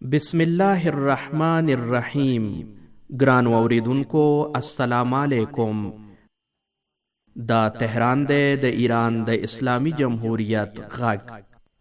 بسم الله الرحمن الرحیم. ګران اوریدونکو السلام علیکم. دا تهران دی د ایران د اسلامی جمهوریت غږ.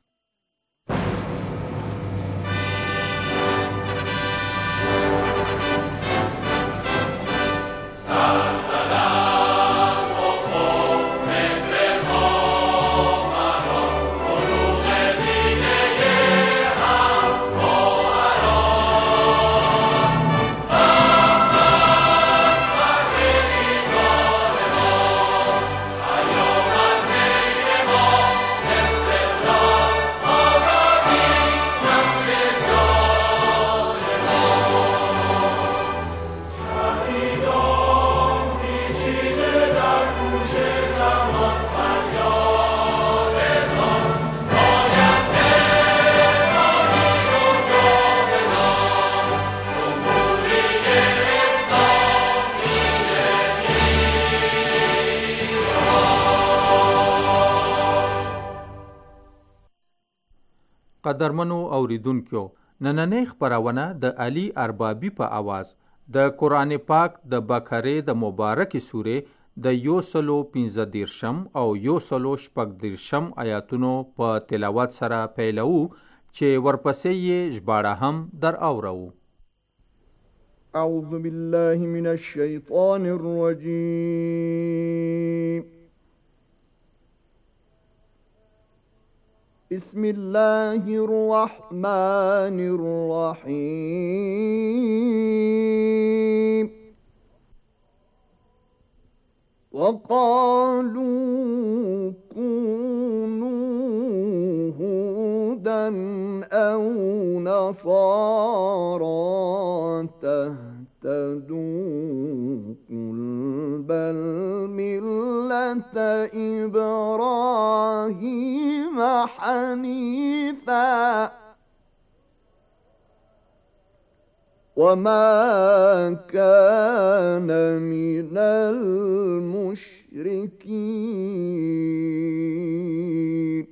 قدرمنو اوریدونکو، نننۍ خپرونه د علي اربابي په आवाज د قرآن پاک د بقره د مبارکې سورې د 115 او 116 آیاتونو په تلاوت سره پیلو چې ورپسې یې ژباړه هم در اورو. اعوذ بالله من الشیطان الرجیم. بسم الله الرحمن الرحيم. وقالوا كونوا هودا أو نصارى تهتدوا قل بل ملة إبراهيم حنيفا وما كان من المشركين.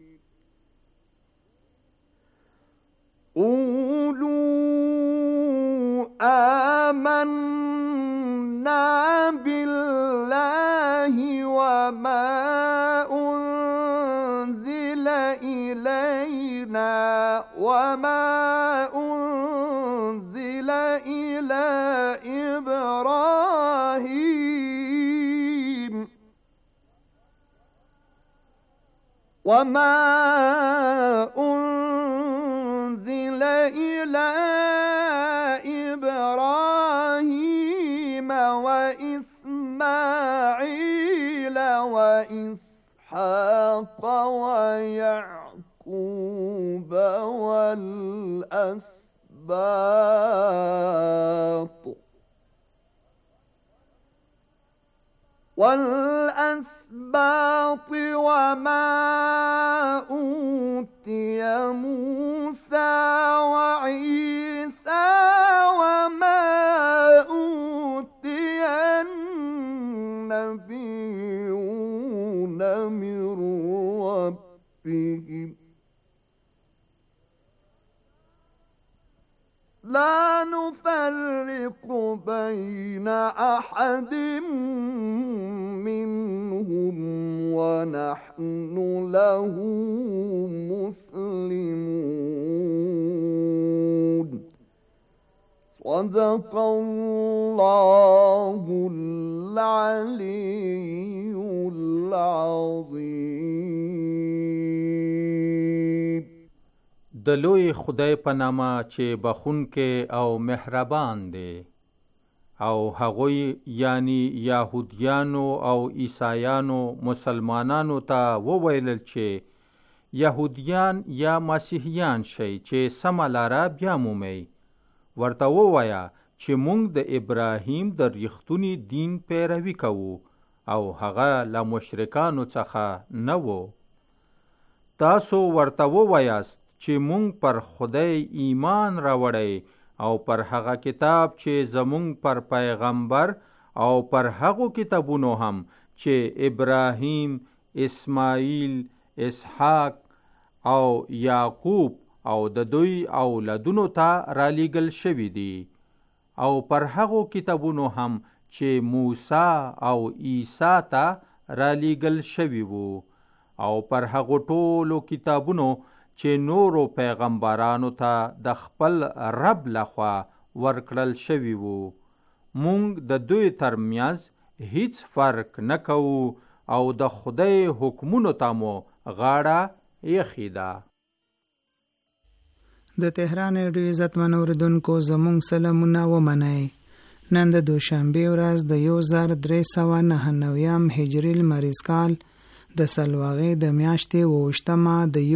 قولوا آمنا بالله وما أنزل إلينا وما أنزل إلى إبراهيم وإسماعيل وإسحاق ويعقوب والأسباط وما أوتي موسى وعيسى وما أوتي النبيون من ربهم لا نفرق بين أحد منهم ونحن له مسلمون. صدق الله العلي العظيم. د لوی خدای په نامه چې بخونکې او مهربان دی. او هغوی یعنی یهودیانو او عیسایانو مسلمانانو ته وویلل چې یهودیان یا مسیحیان شئ چې سمه لاره بیا مومئ. ورته ووایه چې موږ د ابراهیم د ریښتوني دین پیروي کوو او هغه له مشرکانو څخه نه و. تاسو ورته ووایاست چې مونږ پر خدای ایمان راوړی او پر هغه کتاب چې زمونږ پر پیغمبر او پر هغو کتابونو هم چې ابراهیم، اسماعیل، اسحاق او یعقوب او د دوی اولادونو ته رالیږل شوي دي او پر هغو کتابونو هم چې موسی او عیسی ته رالیږل شوي وو او پر هغو ټولو کتابونو چې نورو پیغمبرانو ته د خپل رب لخوا ورکړل شوي وو. مونږ د دوی ترمنځ هیڅ فرق نه کوو او د خدای حکمونو ته مو غاړه ایښې ده. د تهران ریډیو عزتمن اوریدونکو زموږ سلامونه ومنئ. نن د دوشنبې ورځ د 1399 هجري لمریز کال د سلواغې د میاشتې 28 د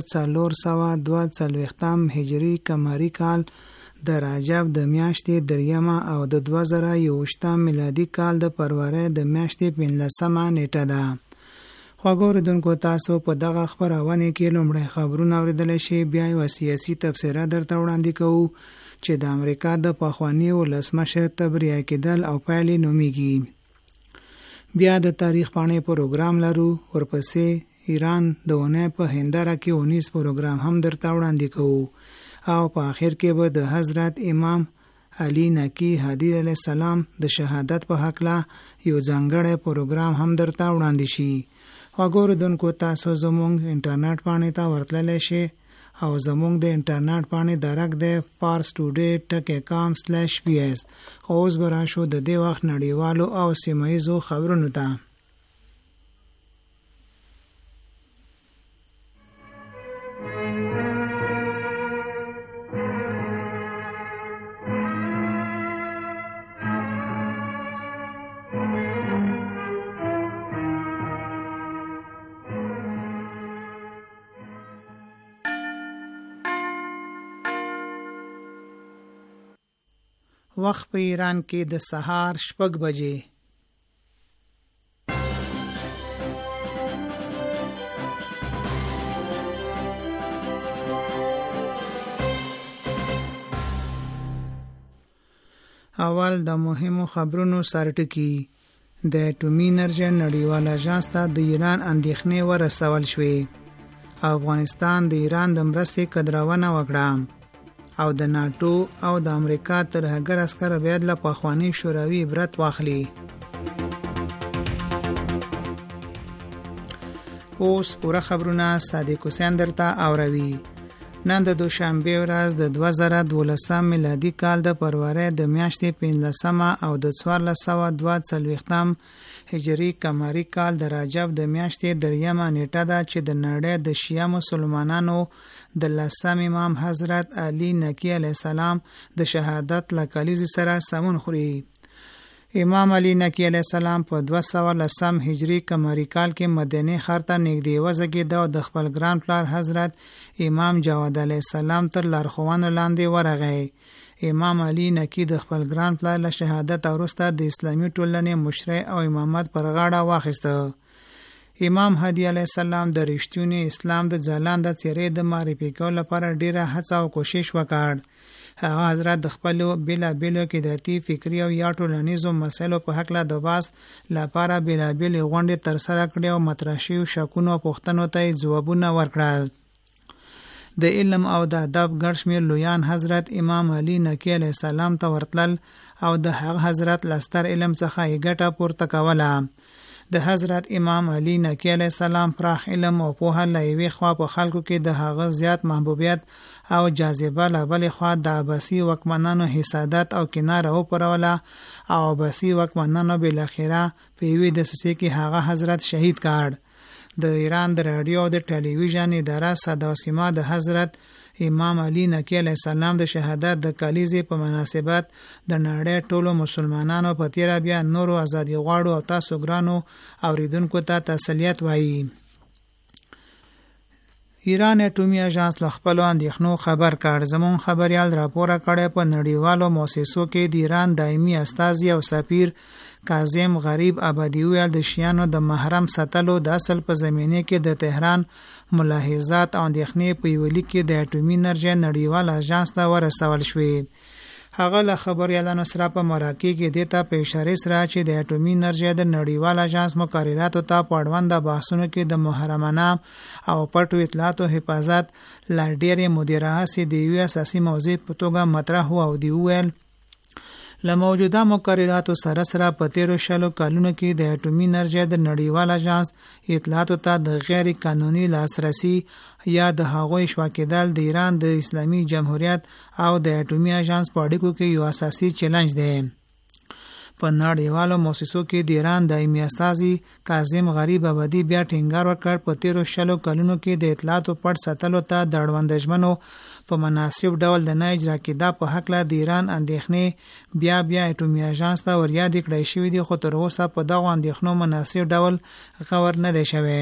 1442 هجري قمري کال د رجب د میاشتې 3 او د 2021 میلادي کال د فروری د میاشتې 15 نیټه ده. خواږه اوریدونکو تاسو په دغه خپرونه کې لومړی خبرونه اوریدلی شئ، بیا یوه سیاسي تبصره درته وړاندې کوو چې د امریکا د پخواني ولسمشر تبرئه کېدل او پایلې نومیږي. بیا د تاریخ پاڼې پروګرام لرو، ورپسې ایران د اونۍ په هنداره کې 19 پروګرام هم درته وړاندې کوو او په آخر کې به د حضرت امام علی نکی هدی علیه السلام د شهادت په هکله یو ځانګړی پروګرام هم درته وړاندې شي. خواږه اوریدونکو تاسو زموږ انټرنیټ پاڼې ته ورتللی شئ او زموږ د انټرنیټ پاڼې درک دی farstoday.com/ps. خو اوس به راشو د دې وخت نړیوالو او سیمه ییزو خبرونو ته. وخت په ایران کې د سهار 6 بجې. اول د مهمو خبرونو سرټکی. د اټومي انرژي نړیوال اژانس ته د ایران اندېښنې ورسول شوې. افغانستان د ایران د مرستې قدرونه وکړه او د ناتو او د امریکا ترهګر عسکر باید له پخواني شوروي عبرت واخلي. اوس پوره خبرونه صادق حسین درته اوروي. نن د دوشنبه ورځ د 2012 میلادي کال د فروری د میاشتې 15 او د 1442 هجري قمري کال د رجب د میاشتې 3 نیټه ده چې د نړۍ د شیعه مسلمانانو د لسم امام حضرت علی نکی علیه السلام د شهادت له کلیزې سره سمون خوري. امام علی نکی علیه السلام په 210 هجری قمری کال کې مدینه ښار ته نږدې وزګېد او د خپل ګران پلار حضرت امام جواد علیه السلام تر لارښوونو لاندې ورغی. امام علی نکی د خپل ګران پلار له شهادت وروسته د اسلامي ټولنې مشرع او امامت پر غاړه واخیسته. امام هدی علیه السلام د رښتونی اسلام د ځلانده څیرې د معرفي کولو لپاره ډیره هڅه او کوشش وکړ. هغه حضرت د خپل بیلابیلو قیداتي فکری او یا ټولنیزو مسایلو په هکله د باس لپاره بیلابیلې غونډې ترسره کړې او مطرح شویو شکونو او پوښتنو ته ځوابونه ورکړل. د علم او د ادب ګڼ شمېر لویان حضرت امام علی نکی علیه السلام ته ورتلل او د هغه حضرت له ستر علم څخه یې ګټه پورته کوله. د حضرت امام علی نکی علیه السلام پراخ علم او پوهه له یوې خوا په خلکو کې د هغه زیات محبوبیت او جاذبه له بلې خوا د عباسي واکمنانو حسادت او کینه راوپاروله او عباسي واکمنانو بالاخره په یوې دسیسې کې هغه حضرت شهید کړ. د ایران د رادیو او د ټلویزیون اداره صدا و سیما د حضرت امام علی نکی علیه السلام د شهادت د کلیزې په مناسبت د نړۍ ټولو مسلمانانو په تیره بیا نورو ازادي غواړو او تاسو ګرانو اوریدونکو ته تسلیت وایي. ایران اټومي اژانس له خپلو اندېښنو خبر کړ. زمون خبریال راپوره کړی په نړیوالو مؤسسو کې د ایران دایمي استازي او سفیر کاظم غریب آبادي ویل د شیانو د محرم ساتلو د اصل په زمینه کې د تهران ملاحظات او اندېښنې په یو لیک کې د اټومي انرژي نړیوال اژانس ته ورسول شوې. هغه له خبريالانو سره په مرکه کې دیتا په اشاره سره چې د اټومي انرژي د نړیوال اژانس مقرراتو ته پړوند بحثونو کې د محرمانه او پټو اطلاعاتو حفاظت لا ډېرې مدیره سي د یو اساسي موضوع په توګه مطرح او دی ویل له موجوده مقرراتو سره سره په 13 کلونو کې د اټومي انرژي د نړیوال اژانس اطلاعاتو ته د غیر قانوني لاسرسي یا د هغوی شوا کېدل د ایران د اسلامي جمهوریت او د اټومي اژانس په اړیکو کې یو اساسي چیلنج دی. په نړیوالو موسسو کې د ایران دایمي استازي کاظم غریب آبادي بیا ټینګار وکړ په 13 کلونو کې د اطلاعاتو پټ ساتلو ته د اړوندژمنو په مناسب ډول د نه اجرا کېدا په حق له د ایران اندېښنې بیا اټومي اژانس ته وریا د کړی شوې دي، خو تر اوسه په دغه اندېښنو مناسب ډول غور نه دی شوی.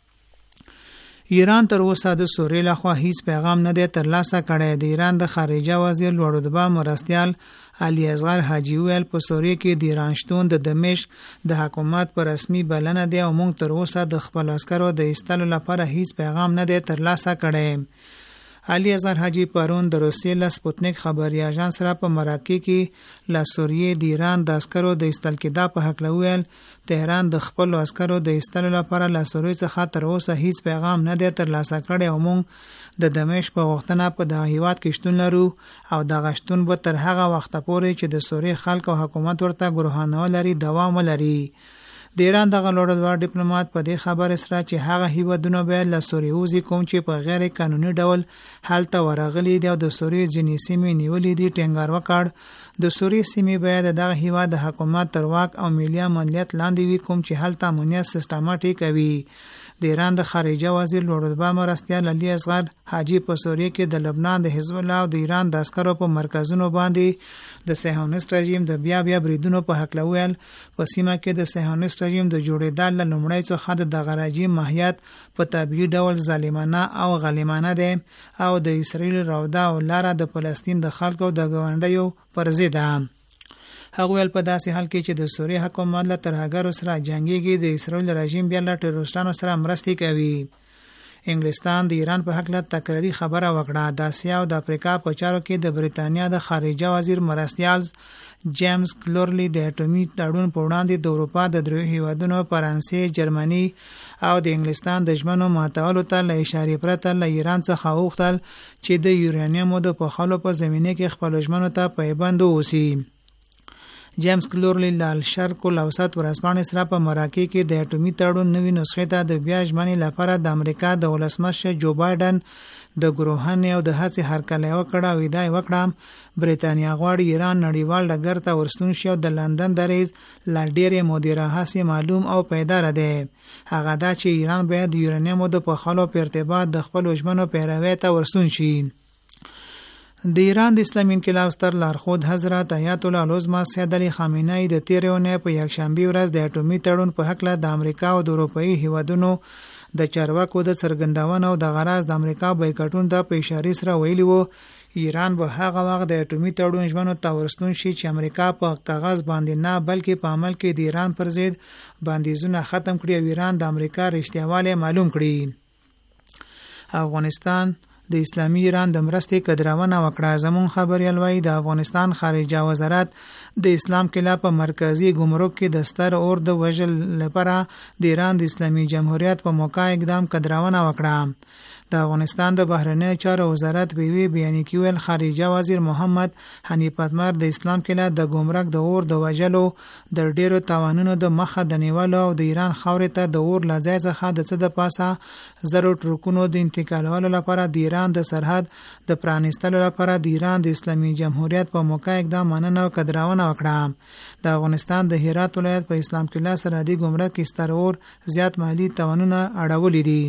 ایران تر اوسه د سوریې لخوا هیڅ پیغام نه دی ترلاسه کړی. د ایران د خارجه وزیر لوړرتبه مرستیال علي اصغر حاجي ویل په سوریې کې د ایران شتون د دمشق د حکومت پر رسمي بلنه دی او موږ تر اوسه د خپل عسکرو د ایستلو لپاره هیڅ پیغام نه دی ترلاسه کړی. علي اصغر حاجي پرون د روسیې له سپوتنیک خبري اژانس سره په مرکه کې له سوریې د ایران د عسکرو د ایستل کېدا په حق ویل تهران د خپل عسکرو د ایستلو لپاره له سوریې څخه تر اوسه هیڅ پیغام نه دی ترلاسه کړی او موږ د دمشق په غوښتنه په دغه هیواد کې شتون لرو او دغه شتون به تر هغه وخته پورې چې د سوریې خلک او حکومت ورته ګروهانه لري دوام ولري. د ایران دغه لوړدوار ډیپلوماټ په دې خبره سره چې هغه هیوادونه به له سوریې وځي کوم چې په غیر قانوني ډول حالت ورغلي دي او د سوریې ځینې سیمې نیولې دي ټینګار وکړ د سوریې سیمې به دغه هیواد د حکومت تر واک او ملي امنیت لاندې وي کوم چې حالت امنیت سیستماتیک وي. د ایران د خارجه وزیر لوړرتبه مرستیال علي اصغر حاجي په سوریې کې د لبنان د حزب الله او د ایران د عسکرو په مرکزونو باندې د صهیونیست رژیم د بیا بریدونو په حق ویل په سیمه کې د صهیونیست رژیم د جوړېدل له لومړۍ څخه د رژیم ماهیت په طبيعي ډول ظالمانه او غلیمانه دی او د اسرائیل راوده او لاره د فلسطین د خلکو د ګاونډیو پر ضد ده. هغه ول په داسې حال کې چې د سوریې حکومت له ترهګرو سره جنگيږي د اسرائیل رژیم بیا له ټیرورستانو سره مرستې کوي. انګلستان د ایران په حق له تکراری خبره وکړه. د اسیا او د افریقا په چارو کې د بریتانیا د خارجه وزیر مرستیال جیمز کلورلی د اټومي تړون په وړاندې د اروپا د درې هیوادونو فرانسې، جرمني او د انګلستان د ژمنو ماتولو ته له اشارې پرته له ایران څخه وغوښتل چې د یورانیوم د پخولو په زمینه کې خپل ژمنو ته پایبند اوسي. جیمز کلورلی لال شرق الاوسط ورځپاڼې سره په مرکه کې د اټومي تړون نوې نسخې ته د بیا ژمنې لپاره د امریکا د ولسمشر جو بایدن د ګروهن او د هڅې هرکلی وکړه او ادعا وکړه بریتانیا غواړي ایران نړیوال ډګر ته ورستون شي او د لندن دریځ لا ډېرې مدیره هڅې معلوم او پایدار دی. هغه دا چې ایران باید د یورانیوم د پخولو په ارتباط د خپل ژمنو پیروي ته ورستون شي. د ایران د اسلامي انقلاب ستر لارښود حضرت آیت الله العظمى سید علي خامنه‌ای د 13 اونۍ په یکشنبه ورځ د اټومي تړون په حق له د امریکا او د اروپאי هیوادونو د چارواکو د څرګندونې او د غرض د امریکا بایکاټون د په اشاره سره ویلي وو ایران به هغه وخت د اټومي تړون ژمنو ته ورستون شي چې امریکا په کاغذ باندې نه بلکې په عمل کې د ایران پر ضد بندیزونه ختم کړي او ایران د امریکا رښتیاوالی معلوم کړي. افغانستان د اسلامي ایران د مرستې قدرونه وکړه. زمون خبريال وای د افغانستان خارجه وزارت د اسلام کلا په مرکزی ګمرک کې د ستر اور د وژل لپاره د ایران د اسلامي جمهوریت په موقع اقدام قدرونه وکړه. د افغانستان د بهرنی چارو وزارت په وی بیان کې ویل خارجه وزیر محمد حنیف اتمر د اسلام کلا د ګمرک د اور د وژلو د ډیرو تاوانونو د مخه د نیولو او د ایران خاورې ته د اور لځای څخه د څه د پاسه زرو ټرکونو د انتقالولو لپاره د ایران د سرحد د پرانیستلو لپاره د ایران د اسلامي جمهوریت په موقع اقدام مننه او قدرونه وکړه. د افغانستان د هرات ولایت په اسلام کلا سرحدي ګمرک کې ستر اور زیات مالی تاوانونه اړولې دي.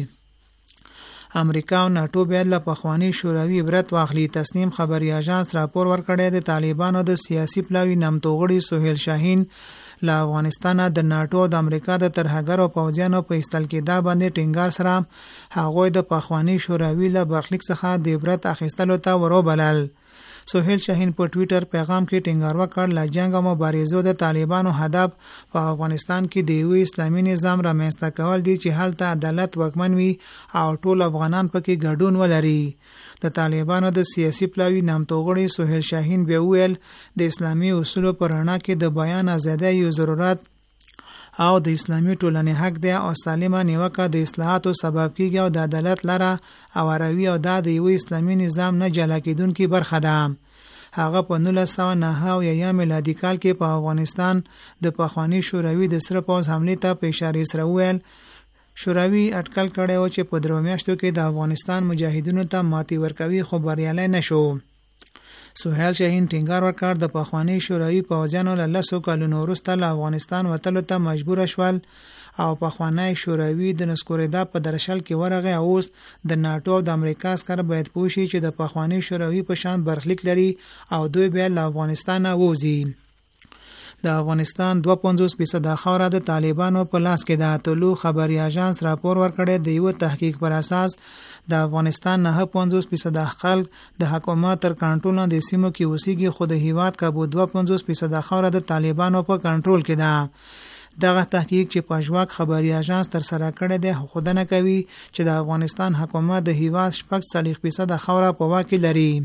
امریکا او ناتو بیا له پخوانی شوروي عبرت واخلي. تسنیم خبري اژانس راپور ورکړی د طالبانو د سیاسي پلاوی نامتو غړي سہیل شاهین له افغانستان د ناتو او د امریکا د ترهګرو پوځیانو په استل کې دا باندې ټینګار سره هغوی د پخوانی شوروي له برخلیک څخه د عبرت اخیستلو ته وروبلل. سهیل شاهین په ټوئیټر پیغام کې ټینګار وکړ لا جنگ او مبارزو د طالبانو هدف په افغانستان کې د یو اسلامي نظام رامنځته کول دي چې هلته عدالت وکمن وي او ټول افغانان پکې ګډون ولري. د طالبانو د سیاسي پلاوی نامتوغړي سهیل شاهین بیا ویل د اسلامي اصولو پر رڼا کې د بیان ازادي یو ضرورت او د اسلامي ټولنې حق دی او سالمه نیوکه د اصلاحاتو سبب کیږي او د عدالت لره او روي او د یو اسلامي نظام نه جلا کېدونکې برخه ده. هغه په 1909 میلادي کال کې په افغانستان د پخوانی شوروي د سره پوز حمله ته په اشاره سره ویل شوروي اټکل کړی و چې په درو میاشتو کې د افغانستان مجاهدینو ته ماتي ورکوي خو بریالی نشو. سهیل شاهین ټینګار وکړ د پخوانی شوروي پوځیانو له 10 کلونو وروسته له افغانستان وتلو ته مجبور شول او پخوانی شوروي د نسکورېدا په درشل کې ورغه اوس د ناتو او د امریکا عسكر باید پوښي چې د پخوانی شوروي په شان برخلیک لري او دوی بیا له افغانستان ووځي. د افغانستان 52% خاوره د طالبانو په لاس کې ده. طلوع خبري اژانس راپور ورکړی د یو تحقیق پر اساس د افغانستان 9.50% خلک د حکومت تر کنټرول لاندې سیمو کې اوسېږي خو د هیواد کابو 52% خاوره د طالبانو په کنټرول کې ده. دغه تحقیق چې په ژواک خبري اژانس تر سره کړی دی خودنه کوي چې د افغانستان حکومت د هیواد 40% خاوره په واک لري.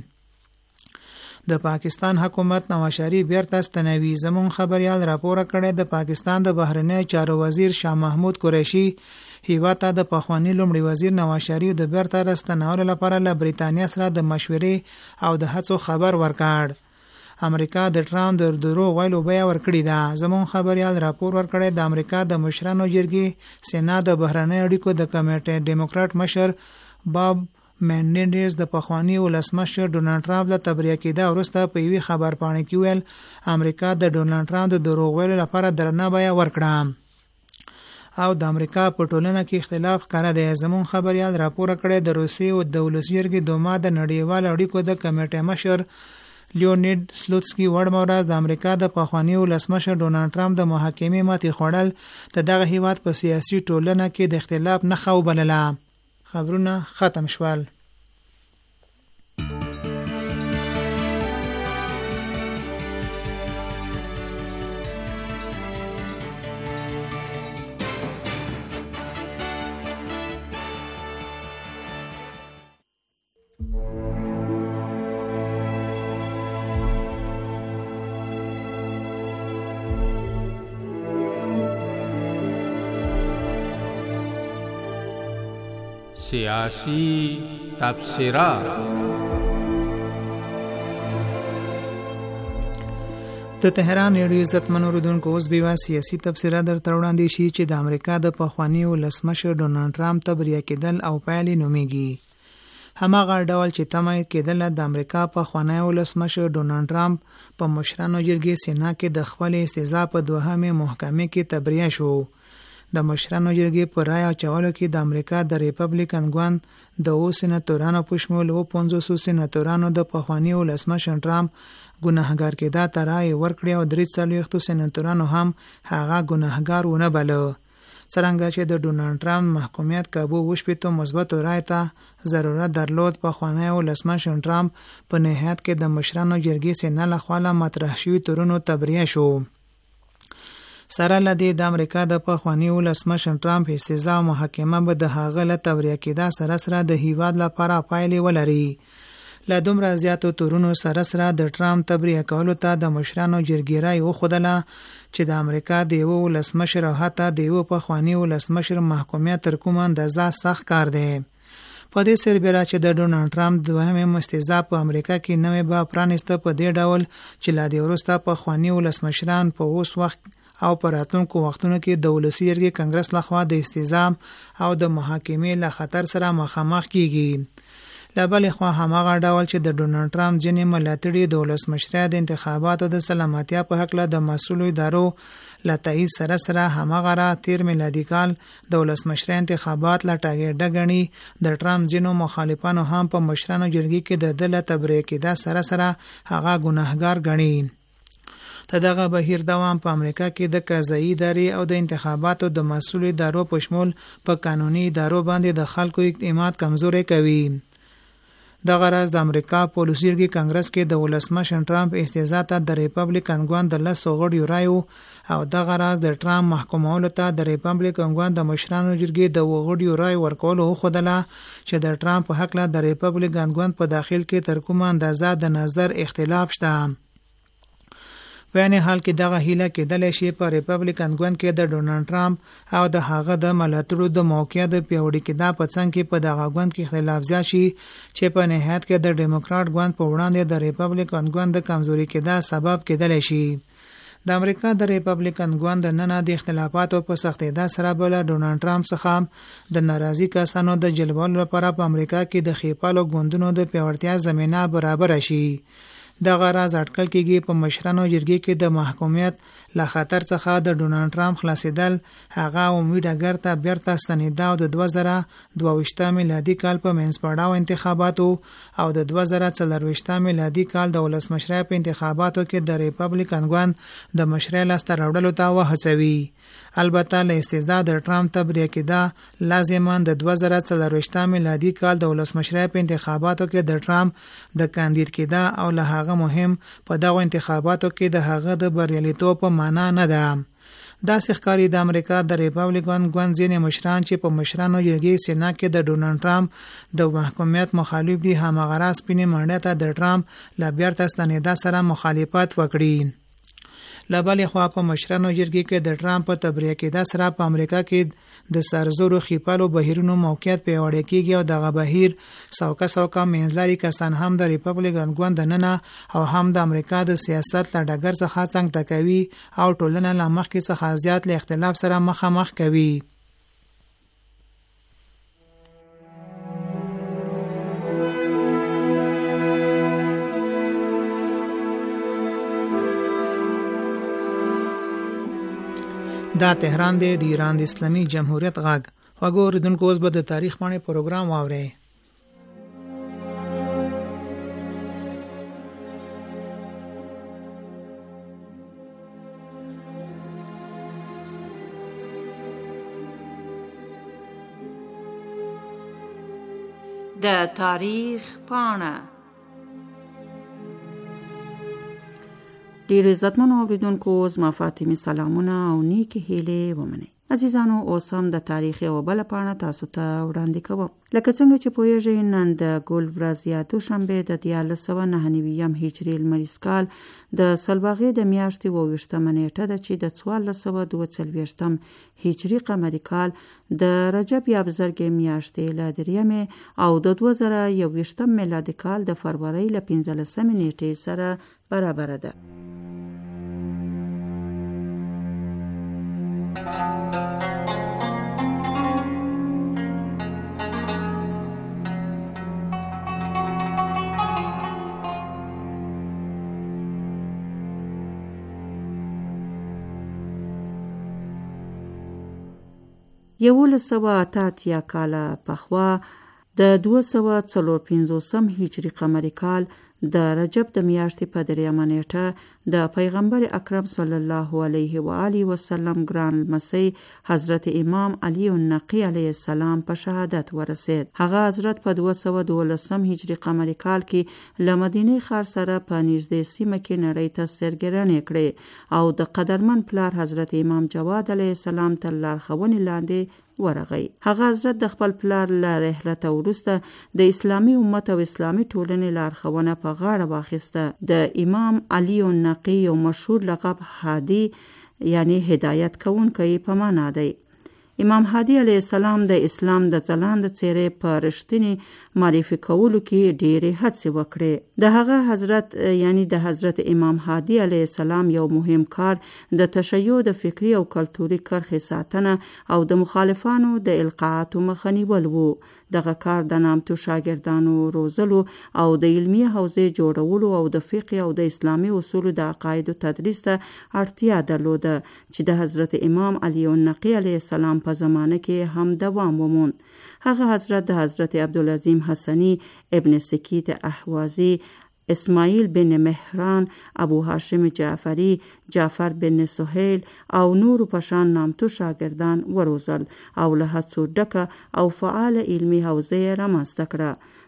د پاکستان حکومت نواز شریف بیرته ستنوي. زمون خبريال راپور کړی د پاکستان د بهرنی چارو وزیر شاه محمود قریشي هیواد ته د پخوانی لومړي وزیر نواز شریف د بیرته راستنولو لپاره له بریتانیا سره د مشورې او د هڅو خبر ورکړ. امریکا د ټرامپ د درو ویلو بیا ورکړی ده. زمون خبريال راپور ورکړی د امریکا د مشرانو جرګې سنا د بهرنی اړیکو د کمیټې ډیموکرات مشر باب مینډینز د پخوانی ولسمشر ډونالد ټرامپ له تبرئه کېده وروسته په یوې خبرپاڼه کې ویل امریکا د ډونالد ټرامپ د دروغ ویلو لپاره درنه بیه ورکړه او د امریکا په ټولنه کې اختلاف ښکاره دی. زمون خبريال راپور کړی د روسیې او د ولسمشر دوما د نړیوال اړیکو د کمیټې مشر لیونید سلوتسکی وړمورز د امریکا د پخوانی ولسمشر ډونالد ټرامپ د محاکمې ماتې خوړل د دغه هیواد په سیاسي ټولنه کې د اختلاف نښه وبلله. خبرونه ختم شول. سیاسی تبصره. د تهران ریډیو عزتمن اوریدونکو اوس به سیاسي تبصره درته وړاندې شي چې د امریکا د پخوانی ولسمشر ډونالد ټرامپ تبرئه کېدل او پایلې نومېږي. هماغه ډول چې تمایید کېدل د امریکا پخوانی ولسمشر ډونالد ټرامپ په مشرانو جرګې سنا کې د خپل استعزا په دوهمه محکمې کې تبرئه شو. د مشرانو جرګې په رای اچولو کې د امریکا د ریپبلیکن ګوند د سېناتورانو په شمول 500 سېناتورانو د پخوانی ولسمشر ټرامپ ګناهګار کېدا ته رای ورکړی او 43 سېناتورانو هم هغه ګناهګار ونه بلل. څرنګه چې د ډونالد ټرامپ محکومیت کابو وشپېته مثبت رای ته ضرورت درلود پخوانی ولسمشر ټرامپ په نهایت کې د مشرانو جرګې سنا لخوا مطرح شوي تورونو تبرئه شو. سره لدی د امریکا د پخوانی ولسمشر ټرامپ استعزا محکمه به د هغه له تبرئه کېدا سره سره د هیواد لپاره پایلې ولري. له دومره زیاتو تورونو سره سره د ټرامپ تبرئه کولو ته د مشرانو جرګې رای وښودله چې د امریکا د یو ولسمشر او حتی د یو پخوانی ولسمشر محکومیت تر کومه اندازه سخت کار دی. په دې سربېره چې د ډونالد ټرامپ دوهمه استعزا په امریکا کې نوې به پرانسته په دې ډول چې لا د وروسته پخوانی ولسمشران په اوس وخت او پر راتلونکو وختونو کې د ولسی جرګې کنګرس لخوا د استعزام او د محاکمې له خطر سره مخامخ کیږي. له بلې خوا هماغه ډول چې د ډونالد ټرامپ ځینې ملاتړي د ولسمشرۍ د انتخاباتو د سلامتیا په هکله د مسؤلو ادارو له تایید سره سره هماغه را تیر میلادي کال د ولسمشرۍ انتخابات له ټاګېډه ګڼي د ټرامپ ځینو مخالفانو هم په مشرانو جرګې کې د ده له تبرئه کېدا سره سره هغه ګناهګار ګڼي. ته دغه بهیر دوام په امریکا کې د قضایي ادارې او د انتخاباتو د مسؤلو ادارو په شمول په قانوني ادارو باندې د خلکو اعتماد کمزوري کوي. دغه راز د امریکا په لویرګي کانګرس کې د ولسمشر ټرمپ استهزاء ته د ریپبلیکن ګوند د 10 غړیو رایو او دغه راز د ټرمپ محکومولو ته د ریپبلیکن ګوند د مشرانو جرګې د غړیو رای ورکولو خودله چې د ټرمپ په حق له د ریپبلیکن ګوند په داخل کې تر کومه اندازه د نظر اختلاف شته. په یعنی حال کې دغه هیله کېدلی شي په ریپبلیکن ګوند کې د ډونالډ ټرمپ او د هغه د ملاتړو د موقعیت د پیوړی کېدا په څنګ کې په دغه ګوند کې اختلاف زیات شي چې په نهایت کې د ډیموکرات ګوند په وړاندې د ریپبلیکن ګوند د کمزوري کېدا سبب کېدلی شي. د امریکا د ریپبلیکن ګوند نن د اختلافاتو په سختېدا سره بل ډونالډ ټرمپ څخه د ناراضي کسانو د جلبولو لپاره په امریکا کې د خېپالو ګوندونو د پیوړتیا زمينه برابر شي. دغه راز اټکل کېږي په مشرانو جرګې کې د محکومیت له خطر څخه د ډونالډ ټرمپ خلاصېدل هغه امید اگر ته بیرته ستنېدا او د 2022 میلادي کال په منځ پړاو انتخاباتو او د 2024 میلادي کال د ولسمشرۍ په انتخاباتو کې د ریپبلیکن ګوند د مشرۍ لاسته راوړلو ته وهڅوي. البته له استهزاء د ټرمپ تبرئه کېدا لازماً د 2024 میلادي کال د ولسمشرۍ په انتخاباتو کې د ټرمپ د کاندید کېدا او له هغه مهم په دغه انتخاباتو کې د هغه د بریالیتوب په معنا نه ده. داسې ښکاري د امریکا د ریپبلیکن ګوند ځینې مشران چې په مشرانو جرګې سینا کې د ډونالډ ټرمپ د محکومیت مخالف دي هماغه راز سپینې ماڼۍ ته د ټرمپ له بیرته ستنېدا سره مخالفت وکړي. له بلې خوا په مشرانو جرګې کې د ټرمپ په تبرئه کېدا سره په امریکا کې د سرزورو خېپالو بهیرونو موقعیت پیاوړی کېږي او دغه بهیر سوکه منځلاري کسان هم د ریپبلیکن ګوند دننه او هم د امریکا د سیاست له ډګر څخه څنګ ټکوي او ټولنه له مخکې څخه زیات له اختلاف سره مخامخ کوي. دا تهران دی د ایران د اسلامي جمهوریت غږ. خواږه اوریدونکو اوس به د تاریخ باندې پروګرام واورئ. د تاریخ پاڼه. ډیر عزتمنو اوریدونکو زما فاطمه سلامونه او نیکی هیله ومنئ. عزیزانو اوس هم د تاریخ یو بل پاڼه تاسو ته وړاندې کوم. لکه څنګه چې پوهیږئ نن د ګل ورځ یا دوشنبه د 1399 هجري لمریز کال د سلواغې د میاشتې 28 نیټه ده چې د 1442 هجري قمري کال د رجب یا بزرګ میاشتې له دریمه او د 2021 میلادي کال د فروری له 15 نیټې سره برابر ده. یولس سوه اته اتیا کاله پخوا د 245 هجري قمري کال د رجب د میاشتې په دریمه نیټه د پیغمبر اکرم صلی الله علیه و آله وسلم ګران لمسی حضرت امام علی النقی علیه السلام په شهادت ورسید. هغه حضرت په 212 هجري قمري کال کې له مدینه ښار سره په نږدې سیمه کې نړۍ ته سرګرانې کړې او د قدرمن پلار حضرت امام جواد علیه السلام تر لارښوونې لاندې ورغی. هغه حضرت د خپل پلار له رحلت وروسته د اسلامي امت او اسلامي ټولنې لارښوونه په غاړه واخیسته. د امام علی النقی یو مشهور لقب هادي یعنی هدایت کوونکی په معنا دی. امام هادي علیه السلام د اسلام د ځلانده څېرې په رښتینې معرفي کولو کې ډېرې هڅې وکړې. د هغه حضرت یعنی د حضرت امام هادي علیه السلام یو مهم کار د تشیع د فکری او کلتوري کرښې ساتنه او د مخالفانو د القاعاتو مخه نیول وو. دغه کار د نامتو شاګردانو روزلو او د علمي حوزې جوړولو او د فقه او د اسلامي اصولو د عقایدو تدریس ته اړتیا درلوده چې د حضرت امام علی النقی علیه السلام په زمانه کې هم دوام وموند. هغه حضرت د حضرت عبدالعظیم حسنی، ابن سکیت احوازی، اسماعیل بن مهران، ابو هاشم جعفری، جعفر بن سهیل او نور پشان نامتو شاگردان وروزل او له هڅو ډکه او فعال علمی حوزه رامنځته کړه.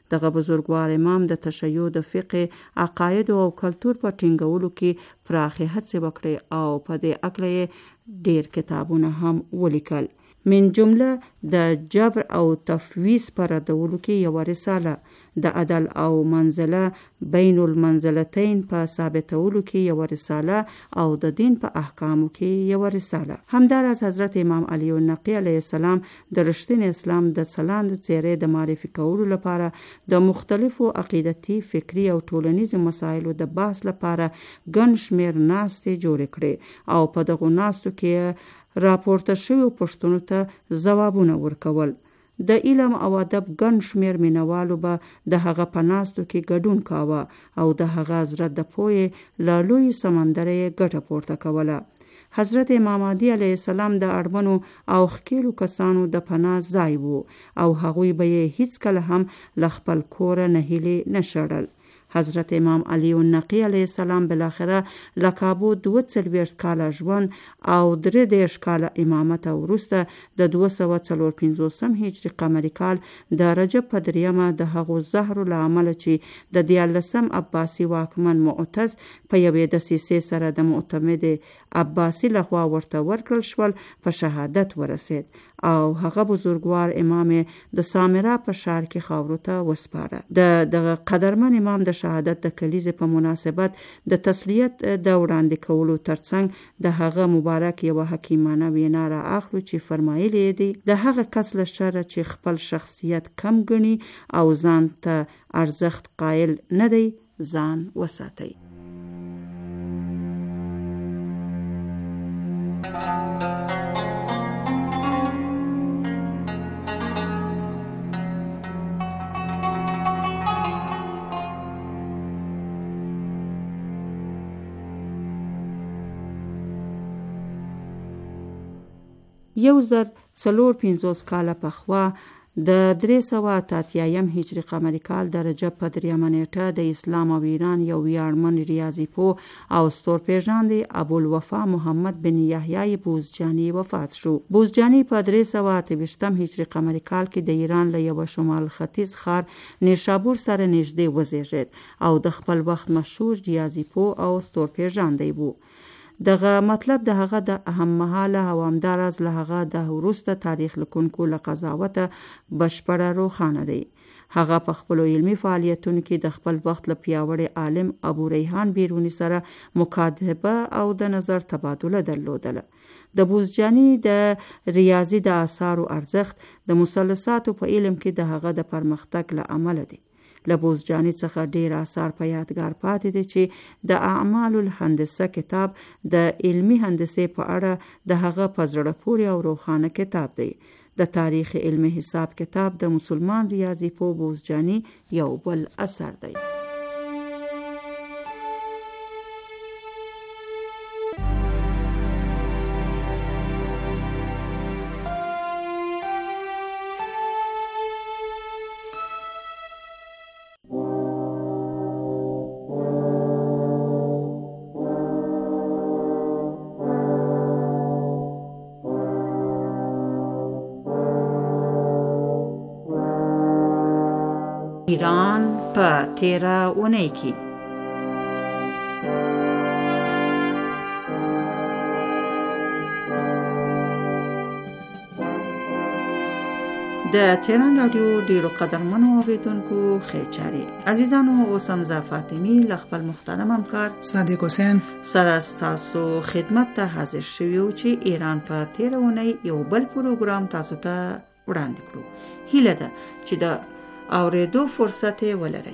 دغه بزرګوار امام د تشیع د فقه عقاید او کلتور په ټینګولو کې پراخه هڅې وکړې او په دې اړه ډېر کتابونه هم ولیکل. من جمله د جبر او تفویض پر ردولو کې یو رساله، د عدل او منزله بین المنزلتین په ثابتولو کې یو رساله او د دین په احکامو کې یو رساله. همداراز حضرت امام علی النقی علیه السلام د رښتینی اسلام د ځلانده څېرې د معرفي کولو لپاره د مختلفو عقیدتي، فکري او ټولنیزو مسایلو د بحث لپاره ګڼ شمېر ناستې جوړې کړې او په دغو ناستو کې راپورته شویو پوښتنو ته ځوابونه ورکول. د علم او ادب ګڼ شمېر مینوالو به د هغه په ناستو کې ګډون کاوه او د هغه حضرت د پوهې له لوی سمندره یې ګټه پورته کوله. حضرت امام مهدي علیه السلام د اړمنو او ښکېلو کسانو د پناه ځای وو او هغوی به یې هیڅکله هم له خپل کوره نهیلې نه شړل. حضرت امام علی النقی علیه السلام بالاخره له کابو 42 کاله ژوند او 33 کاله امامت وروسته د 245 هجري قمري کال د رجب په 3 د هغو زهرو له امله چې د 14 عباسي واکمن معتز په یوې دسیسې سره د معتمد عباسي لخوا ورته ورکړل شول په شهادت ورسید او هغه بزرګوار امام د سامره په ښار کې خاورو ته وسپاره. د قدرمن امام د شهادت د کلیزې په مناسبت د تسلیت د وړاندې کولو ترڅنګ د هغه مبارک یو حکیمانه وینا را اخلو چې فرمایلی دی: د هغه کس له شره چې خپل شخصیت کم ګڼي او ځان ته ارزښت قایل نه دی، ځان وساتئ. یو زر 450 کاله پخوا د 388 هجري قمري کال د رجب په 3 نیټه د اسلام او ایران یو ویاړمن ریاضي پوه او ستورپیژندی ابوالوفا محمد بن یحیی بوزجانی وفات شو. بوزجانی په 328 هجري قمري کال کې د ایران له یو شمال ختیځ ښار نیشابور سره نږدې وزیږید او د خپل وخت مشهور ریاضي پوه او ستورپیژندی وو. دغه مطلب د هغه د اهم مهاله او همداراز له هغه د وروسته تاریخ لیکونکو له قضاوته بشپړه روښانه دی. هغه په خپلو علمي فعالیتونو کې د خپل وخت له پیاوړي عالم ابو ریحان بیرونی سره مکاتبه او د نظر تبادله درلودله. د بوزجانی د ریاضي د آثارو ارزښت د مثلثاتو په علم کې د هغه د پرمختګ له امله دی. له بوزجانی څخه ډیر آثار په یادګار پاتې دي چې د اعمال الهندسه کتاب د علمي هندسې په اړه د هغه په زړه پورې او روښانه کتاب دی. د تاریخ علمي حساب کتاب د مسلمان ریاضي پوه بوزجانی یو بل اثر دی. ایران په 13 اونۍ کې د تهران رادیو ډیرو قدرمنو اوریدونکو خیچاري عزیزانو، اوس هم زه فاطمی له خپل محترم همکار صادق حسین سره ستاسو خدمت ته حاضر شویو چې ایران په 13 اونۍ یو بل پروګرام تاسو ته وړاندې کړو. هیله ده چې د اوریدو فرصت ولرئ.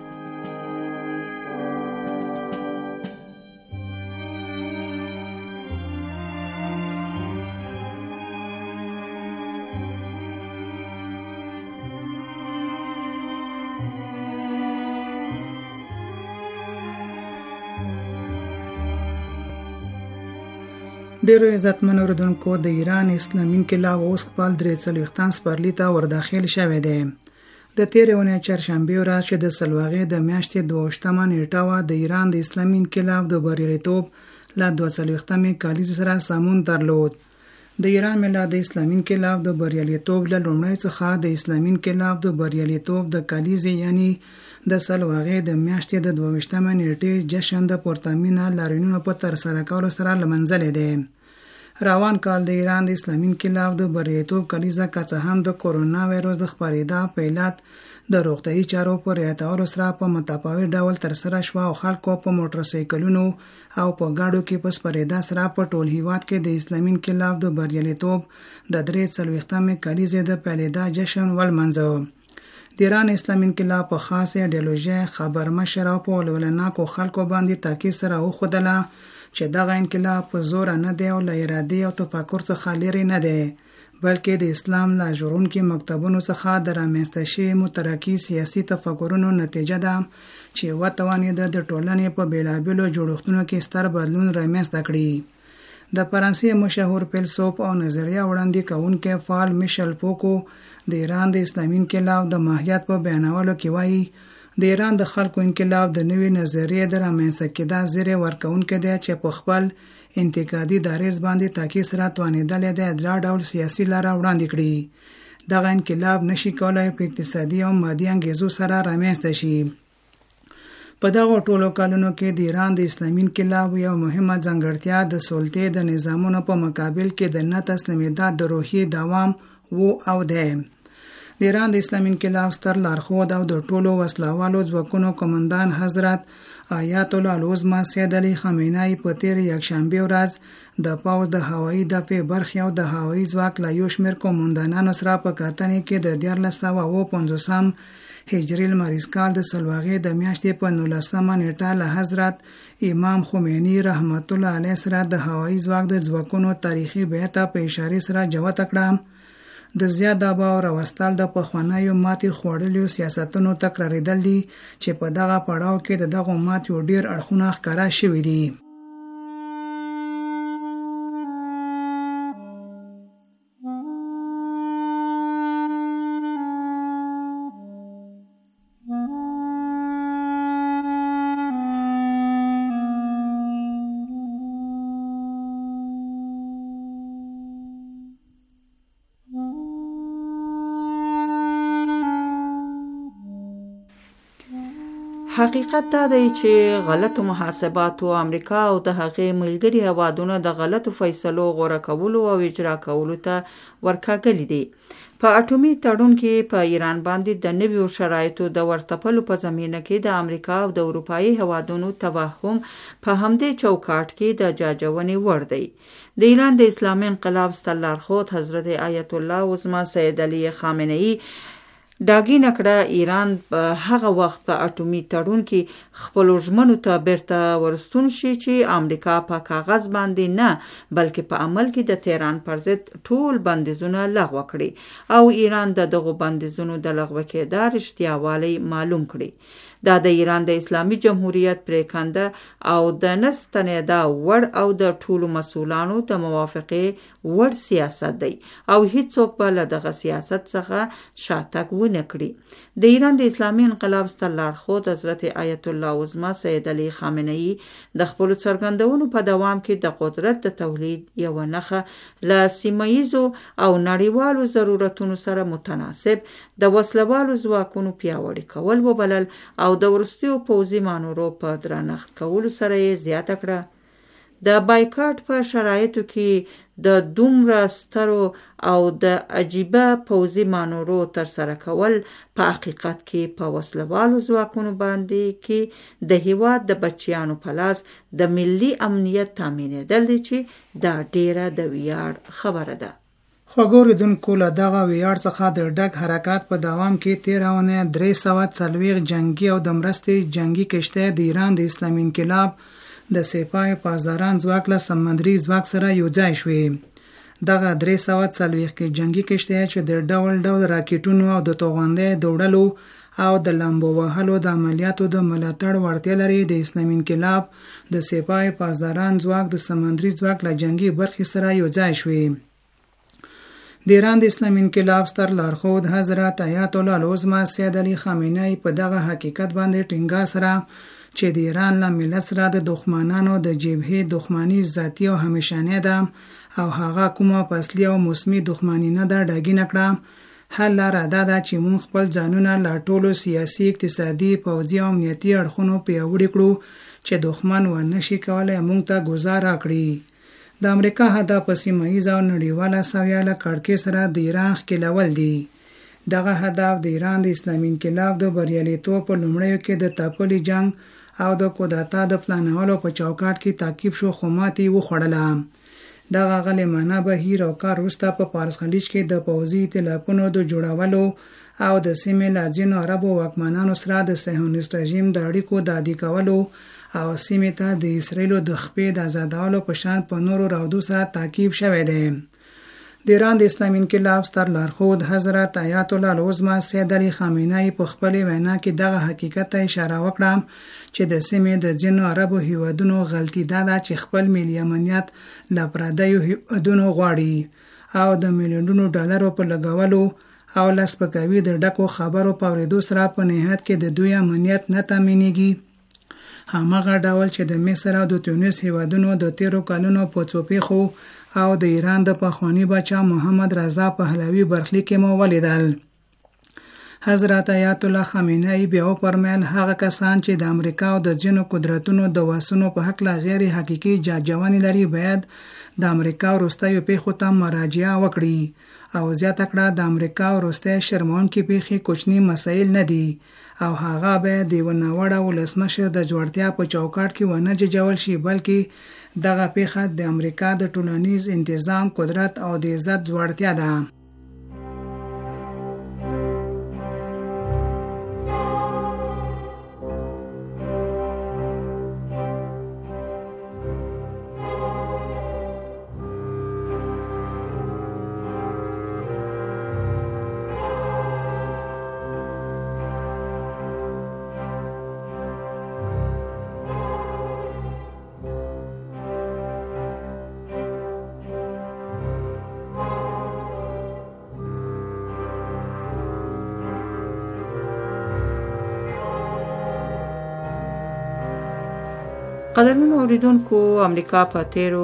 ډیرو عزتمن اوریدونکو، د ایران اسلامي انقلاب اوس خپل 43 سپرلي ته ورداخل شوی دی. د تیرې اونۍ چهارشنبې ورځ چې د سلواغې د میاشتې 22 نیټه وه، د ایران د اسلامي انقلاب د بریالیتوب له 42 کالیزې سره سمون درلود. د ایران ملت د اسلامي انقلاب د بریالیتوب له لومړۍ څخه د اسلامي انقلاب د بریالیتوب د کلیزې یعنی د سلواغې د میاشتې د 22مه نیټې جشن د پورتامینه لاریونونو په ترسره کولو سره لمنځلی دی. روان کال د ایران د اسلامي انقلاب د بریالیتوب کلیزه که څه هم د کورونا وایرس د خپرېدا په علت د روغتیايي چارو په رعایتولو سره په متفاوت ډول ترسره شوه او خلکو په موټرسایکلونو او په ګاډو کې په سپرېدا سره په ټول هیواد کې د اسلامي انقلاب د بریالیتوب د 43مې کلیزې د پیلېدا جشن ولمانځه. د ایران اسلامي انقلاب په خاص ایډیالوژي خبرمشر او په ولولناکو خلکو باندې تاکید سره وښودله چې دغه انقلاب په زور نه دی او له ارادې او تفکر څخه لرې نه دی، بلکې د اسلام له ژغورونکو مکتبونو څخه د رامنځته شوي مترقي سیاسي تفکرونو نتیجه ده چې وتوانېده د ټولنې په بېلابېلو جوړښتونو کې ستر بدلون رامنځته کړي. د فرانسې مشهور فیلسوف او نظریه وړاندې کوونکی فعال میشل فوکو د ایران د اسلامي انقلاب د ماهیت په بیانولو کې وایي د ایران د خلکو انقلاب د نوې نظریې د رامنځته کېدا زیری ورکوونکی دی چې په خپل انتقادي دریځ باندې تاکید سره توانېدلی دی د ډول سیاسي لاره وړاندې کړي. دغه انقلاب نشي کولای په اقتصادي او مادي انګیزو سره رامنځته شي. په دغه ټولو کلونو کې د ایران د اسلامي انقلاب یو مهمه ځانګړتیا د سلطې د نظامونو په مقابل کې د نه تسلیمیدا د روحیې دوام و او دی. د ایران د اسلامي انقلاب ستر لارښود او د ټولو وسلوالو ځواکونو قومندان حضرت آیت الله العظمى سید علي خامنه‌ای په تیر یکشنبه ورځ د پوځ د هوایي دفاع برخې او د هوایي ځواک له یو شمېر قومندانانو سره په کتنې کې د 1450 هجري لمریز کال د سلواغې د میاشتې په 19مه نیټه له حضرت امام خمینی رحمت الله علیه سره د هوایي ځواک د ځواکونو تاریخي بیعت په اشاره سره جوته کړه. د زیات دباو راوستل د پخوانیو ماتې خوړلیو سیاستونو تکراریدل دي چې په دغه پړاو کې د دغو ماتیو ډیر اړخونه ښکاره شوي دي. حقیقت دا دی چې غلطو محاسباتو امریکا او د هغې ملګري هیوادونه د غلطو فیصلو غوره کولو او اجرا کولو ته ورکاږلي دي. په اټومي تړون کې په ایران باندې د نویو شرایطو د ورتپلو په زمینه کې د امریکا او د اروپایي هیوادونو توهم په همدې چوکاټ کې د جاجونې وړ دی. د ایران د اسلامي انقلاب ستر لارښود حضرت آیت الله العظمى سید علي خامنه‌ای ډاګي نکړه ایران په هغه وخت په اټومي تړون کې خپل ژمنو ته بیرته ورستون شي چې امریکا په کاغذ باندې نه بلکې په عمل کې د تهران پر ضد ټول بندیزونه لغوه کړي او ایران د دغو بندیزونو د لغوه کېدا رښتیاوالی معلوم کړي. دا د ایران د اسلامي جمهوریت پریکنده او د نستنیدا وړ او د ټولو مسؤلانو د موافقې وړ سیاست دی او هیڅوک به له دغه سیاست څخه شاتګ ونه کړي. د ایران د اسلامي انقلاب ستر لارښود حضرت آیت الله العظمى سید علي خامنه‌ای د خپل څرګندونو په دوام کې د قدرت د تولید یو نښه له سیمه‌ییزو او نړیوالو ضرورتونو سره متناسب د وسلوالو ځواکونو پیاوړي کول وبلل او د وروستیو پوځي مانورو په درنښت کولو سره یې زیاته کړه. د بایکاټ په شرایطو کې د دومره سترو او د عجیبه پوځي مانورو ترسره کول په حقیقت کې په وسلوالو ځواکونو باندې کې د هیواد د بچیانو په لاس د ملي امنیت تامینېدل دي چې دا ډیره د ویاړ خبره ده. خوږو اوریدونکو له دغه ویاړ څخه د ډک حرکات په دوام کې 1340 جنگي او د مرستې جنگي کشته د ایران د اسلامي انقلاب د سپاه پاسداران ځواک له سمندري ځواک سره یو ځای شوې. دغه 340 جنگي کشته چې د ډول ډول راکټونو او د توغندې دوړلو او د لامبو وهلو د عملیاتو د ملاتړ وړتیا لري د اسلامي انقلاب د سپاه پاسداران ځواک د سمندري ځواک له جنگي برخې سره یو ځای شوې. د ایران د اسلامي انقلاب ستر لارښود حضرت آیت الله العظمى سید علي خامنه‌ای په دغه حقیقت باندې ټینګار سره چې د ایران له ملت سره د دښمنانو د جبهې دښمني ذاتي او همیشانه ده او هغه کومه فصلي او موسمي دښمني نه ده ډاګي نکړه. حل لاره دا ده چې موږ خپل ځانونه لا ټولو سیاسي، اقتصادي، پوځي او امنیتي اړخونو پیاوړي کړو چې دښمن ونشي کولای موږ ته ګزار راکړي. د امریکا هدف په سیمه ییزه او نړیواله سویه له کړکۍ سره د ایران ښکېلول دي. دغه هدف د ایران د اسلامي انقلاب د بریالیتوب په لومړیو کې د تپلي جنگ او د کودتا د پلانولو په چوکاټ کې تعقیب شو، خو ماتې وخوړله. دغه غلیمانه بهیر او کار وروسته په فارس خلیج کې د پوځي ائتلافونو د جوړولو او د سیمې له ځینو عربو واکمنانو سره د صهیونیست رژیم د اړیکو د عادي کولو او سیمې ته د اسرایلو د خپې د آزادولو په شان په نورو راودو سره تعقیب شوی دی. د ایران د اسلامي انقلاب ستر لارښود حضرت آیت الله العظمى سید علی خامنه‌ای په خپلې وینا کې دغه حقیقت ته اشاره وکړه چې د سیمې د ځینو عربو هیوادونو غلطي دا ده چې خپل ملي امنیت له پردیو هیوادونو غواړي او د میلیونونو ډالرو په لګولو او له سپکاوي د ډکو خبرو په اورېدو سره په نهایت کې د دوی امنیت نه تامینېږي. هماغه ډول چې د مصر او د تونس هیوادونو د تیرو کلونو په څوپېښو او د ایران د پخوانی بچا محمد رضا پهلوي برخلیک مو ولیدل. حضرت آیت الله خامنه‌ای بیا وفرمایل هغه کسان چې د امریکا او د ځینو قدرتونو د وسونو په حق لا غیر حقیقي جاجوانی لري باید د امریکا وروستیو پیښو ته مراجعه وکړي او زیاته کړه د امریکا وروستۍ شرمونکې پیښې کوچني مسایل نه دي او هغه به د یو ناوړه ولسمشر د جوړتیا په چوکاټ کې ونه جوړول شي، بلکې دغه پیښه د امریکا د ټولنیز انتظام، قدرت او د عزت جوړتیا ده. قدرمنو اوریدونکو، امریکا په تیرو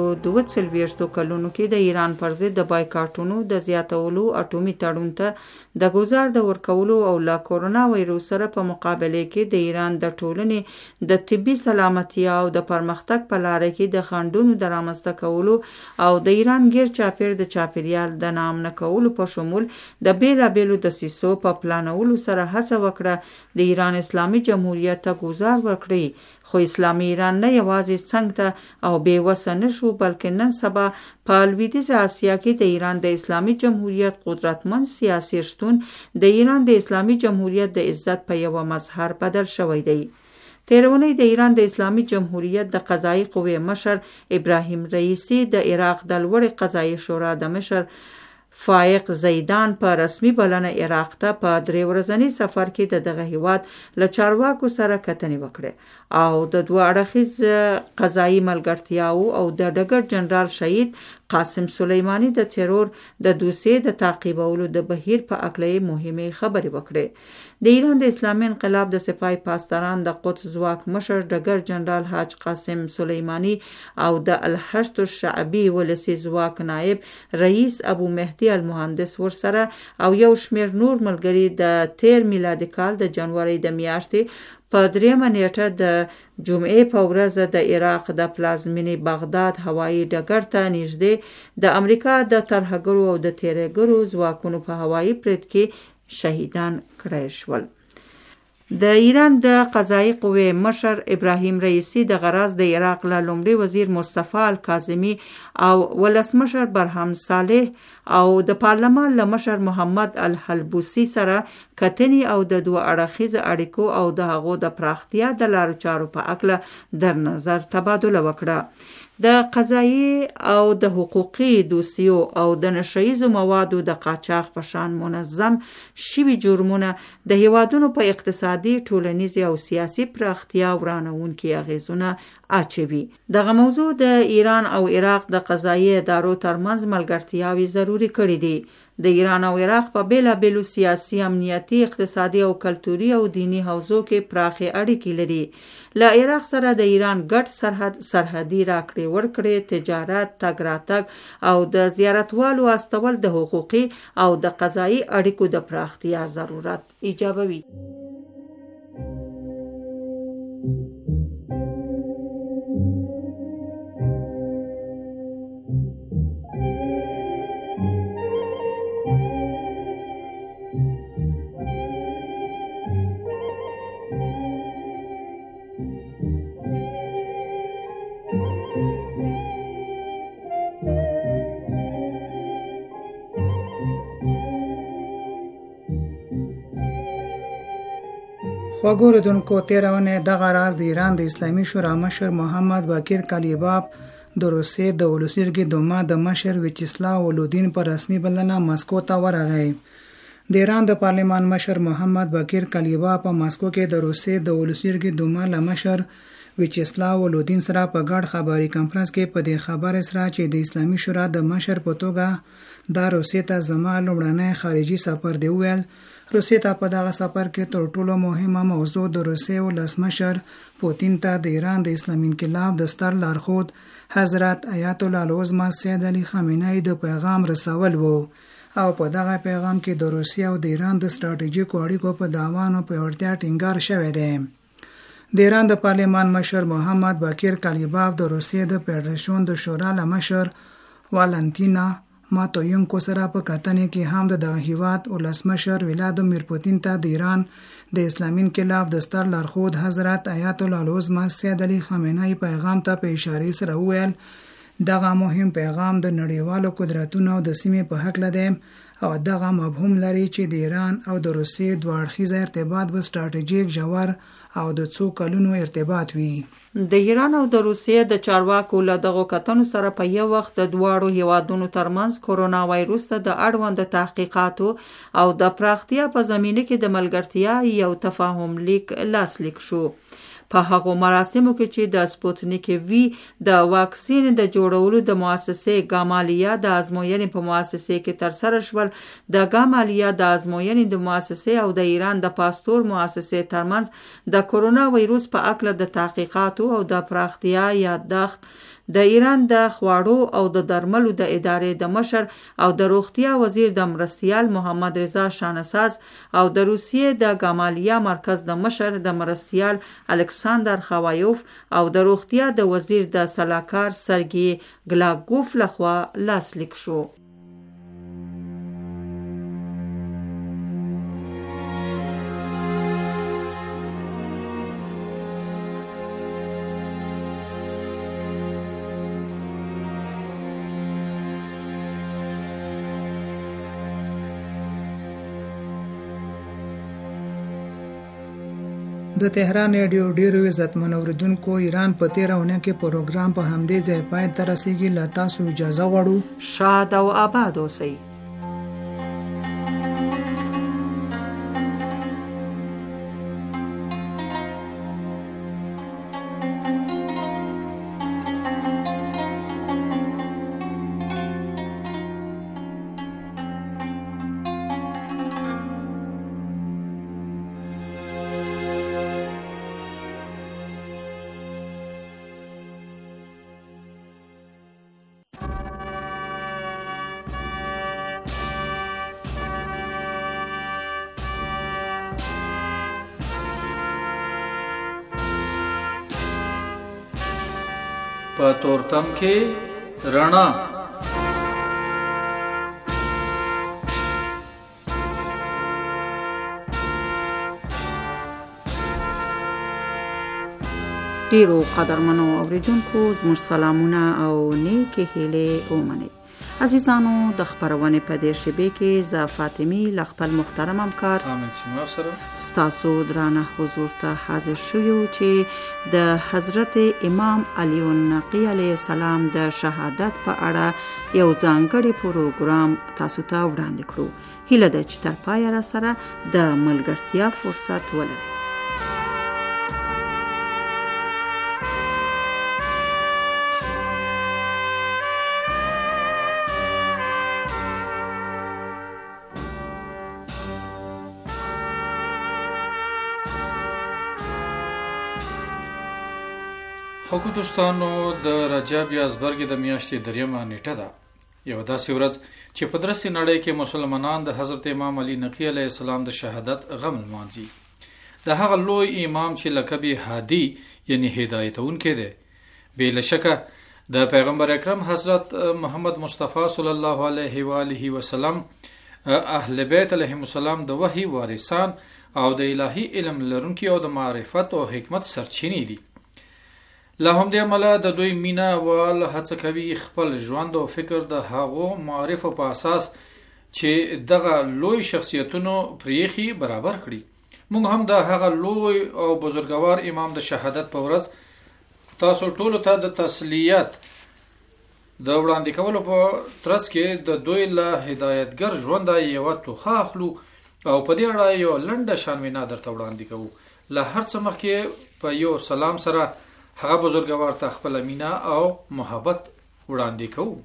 42 کلونو کې د ایران پر ضد د بایکاټونو د زیاتولو اټومي تړون ته د ګزار د ورکولو او لا کورونا وایروس سره په مقابله کې د ایران د ټولنې د طبي سلامتي او د پرمختګ په لار کې د خنډونو د رامنځته کولو او د ایران غیر چاپیر د چاپیریال د نامنه کولو په شمول د بیلابیلو دسیسو په پلانولو سره هڅه وکړه د ایران اسلامي جمهوریت ته ګزار ورکړي. خو اسلامي ایران نه یوازې څنګ ته او بیوسه نشو، بلکې نن سبا په لویدیځه اسیا کې د ایران د اسلامي جمهوریت قدرتمن سیاسي شتون د ایران د اسلامي جمهوریت د عزت په یو مظهر بدل شوی دی. تیرونی د ایران د اسلامي جمهوریت د قضایي قوې مشر ابراهیم رئیسی د عراق د لوړې قضایي شورا د مشر فائق زیدان په رسمي بلنه عراق ته په 3 ورځني سفر کې دغه هیواد له چارواکو سره کتنې وکړې او د دوه اړخیز قضایي ملګرتیاو او د ډګر جنرال شهید قاسم سلیمانی د ترور د دوسیې د تعقیبولو د بهیر په اړه مهمه خبرې وکړې. د ایران د اسلامي انقلاب د سپاه پاسداران د قدس ځواک مشر ډګر جنرال حاج قاسم سلیمانی او د الحشد الشعبي ولسی ځواک نائب رئیس ابو مهدی المهندس ورسره او یو شمیر نور ملګري د 13 میلادي کال د جنوري د میاشتې په 3 نیټه د جمعې په ورځ د عراق د پلازمینې بغداد هوایي ډګر ته نږدې د امریکا د ترهګرو او د تیرهګرو ځواکونو په هوایي پرد کې شهیدان کړای شول. د ایران د قضایي قوې مشر ابراهیم رئیسی د غرض د عراق له لومړي وزیر مصطفی الکاظمی او ولسمشر برهم صالح او د پارلمان له مشر محمد الحلبوسی سره کتنې او د دوه اړخیز اړیکو او د هغو د پراختیا د لارو چارو په اړه در نظر تبادله وکړه. د قضایي او د حقوقي دوسیو او د نشهیزو موادو د قاچاق په شان منظم شوي جرمونه د هیوادونو په اقتصادي، ټولنیزي او سیاسي پراختیا ورانوونکي اغیزونه اچوي. دغه موضوع د ایران او عراق د قضایي ادارو ترمنځ ملګرتیاوې ضروري کړې دي. د ایران او عراق په بیلابیلو سیاسي، امنیتي، اقتصادي او کلتوري او دینی حوزو کې پراخې اړیکې لري. له عراق سره د ایران ګډ سرحدي راکړې ورکړې، تجارت، تګ راتګ او د زیارتوالو استول د حقوقي او د قضایي اړیکو د پراختیا ضرورت ایجابوي. خوږو اوریدونکو، تېره اونۍ دغه راز د ایران د اسلامي شورا مشر محمد باقر کالیباف د روسیې د ولسي جرګې دوما د مشر ویچسلاو ولودین په رسمي بلنه ماسکو ته ورغی. د ایران د پارلمان مشر محمد باقر کالیباف په ماسکو کې د روسیې د ولسي جرګې دوما له مشر ویچسلاو ولودین سره په ګډ خبري کانفرنس کې په دې خبره سره چې د اسلامي شورا د مشر په توګه د روسیې ته زما لومړنی خارجي سفر دی ویل. روسیې ته په دغه سفر کې تر ټولو مهمه موضوع د روسیې ولسمشر پوتین ته د ایران د اسلامي انقلاب د ستر لارښود حضرت آیت الله العظمى سید علي خامنه‌ای د پیغام رسول وو او په دغه پیغام کې د روسیې او د ایران د ستراتیژیکو اړیکو په داوانو پیاوړتیا ټینګار شوی دی. د ایران د پارلمان مشر محمد باقر کالیباف د روسیې د فدراسیون د شورا له مشر والنتینا ماتوینکو سره په کتنې کې هم د دغه هیواد ولسمشر ولادیمیر پوتین ته د ایران د اسلامي انقلاب د ستر لارښود حضرت آیت الله العظمى سید علي خامنه‌ای پیغام ته په اشاره سره وویل. دغه مهم پیغام د نړیوالو قدرتونو د سیمې په حق لدی او دغه مفهوم لري چې د ایران او د روسیې دوه اړخیزه ارتباط به ستراتیژیک ژور او د څو کلونو ارتباط وي. د ایران او د روسیې د چارواکو له دغو کتنو سره په یو وخت د دواړو هیوادونو ترمنځ کرونا وایروس ته د اړوند تحقیقاتو او د پراختیا په زمینه کې د ملګرتیا یو تفاهم لیک لاسلیک شو. په هغو مراسمو کې چې د سپوتنیک وی د واکسین د جوړولو د مؤسسې ګامالیا د ازموینې په مؤسسې کې ترسره شول، د ګامالیا د ازموینې د مؤسسې او د ایران د پاستور مؤسسې ترمنځ د کرونا وایروس په اړه د تحقیقاتو او د پراختیا یادښت د ایران د خواړو او د درملو د ادارې د مشر او د روغتیا وزیر د مرستیال محمد رضا شانساز او د روسیې د ګامالیا مرکز د مشر د مرستیال الکساندر خوایوف او د روغتیا د وزیر د سلاکار سرګي ګلاګوف لخوا لاسلیک شو. د تهران رادیو ډیرو عزتمن اوریدونکو، ایران په 13 اونۍ کې پروګرام په همدې ځای پای ته رسیږي. له تاسو اجازه غواړو شاد او آباد اوسئ. په تورتم کې رڼا. ډیرو قدرمنو اوریدونکو زموږ سلامونه او نیکې هیلې ومنئ. عزیزانو، د خبرونې په دې شیبې کې زه فاطمی له خپل محترم همکار حامد سیماب سره ستاسو درانه حضور ته حاضر شویو چې د حضرت امام علی النقی علیه السلام د شهادت په اړه یو ځانګړی پروګرام تاسو ته وړاندې کړو. هیله ده چې تر پایه را سره د ملګرتیا فرصت ولرئ. خوږو دوستانو، د رجب یا ازبرګې د میاشتې 3 نیټه ده. یو داسې ورځ چې په درسي نړۍ کې مسلمانان د حضرت امام علی نقی علیه السلام د شهادت غم لمانځي. د هغه لوی امام چې لقب هادي یعنی هدایتونکی دی، بې له شکه د پیغمبر اکرم حضرت محمد مصطفی صلی الله علیه و آله وسلم اهل بیت علیهم السلام د وحی وارثان او د الهی علم لرونکي او د معرفت او حکمت سرچینې دي. له همدې امله د دوی مینه وال هڅه کوي خپل ژوند او فکر د هغو معارفو په اساس چې دغه لوی شخصیتونو پریخي برابر کړي. موږ هم د هغه لوی او بزرګوار امام د شهادت په ورځ تاسو ټولو ته د تسلیت د وړاندې کولو په ترڅ کې د دوی له هدایتګر ژوند یوه توخه اخلو او په دې اړه یو لنډه شانوینا درته وړاندې کوو. له هر څه مخکې په یو سلام سره هغه بزرګوار ته خپل مینا او محبت وړاندې کوو.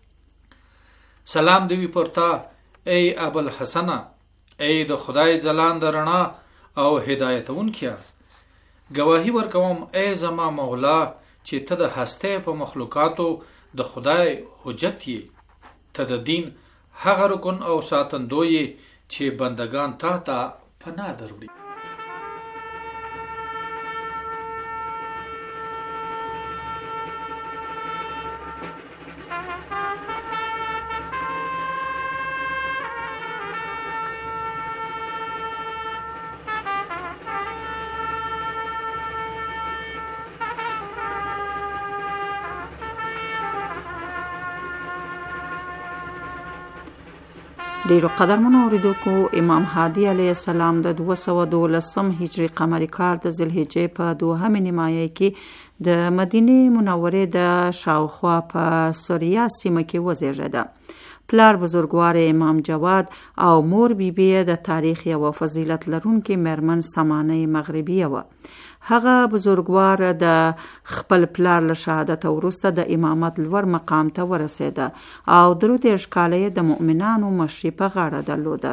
سلام دی پرتا ای ابوالحسن، ای د خدای ځلانده رڼا او هدایتونکیا. گواهی ورکوم ای زما مولا چې ته د هسته په مخلوقاتو د خدای حجت یې. ته د دین هغه رکن او ساتندوی چې بندگان ته پناه دروړي. ډیرو قدرمنو اوریدونکو، امام هادي علیه السلام د 212 هجری قمری کال د ذوالحجې په 2 نیمایه کې د مدینه منورې د شاوخوا په سوریه سیمه کې وزیږېده. پلار بزرګوار امام جواد او مور بیبی د تاریخ او فضیلت لرونکي مېرمن سمانه مغربیه و. هغه بزرګوار د خپل پلار له شهادت وروسته د امامت لوړ مقام ته ورسېده او 3 کاله د مؤمنانو مشري په غاړه درلوده.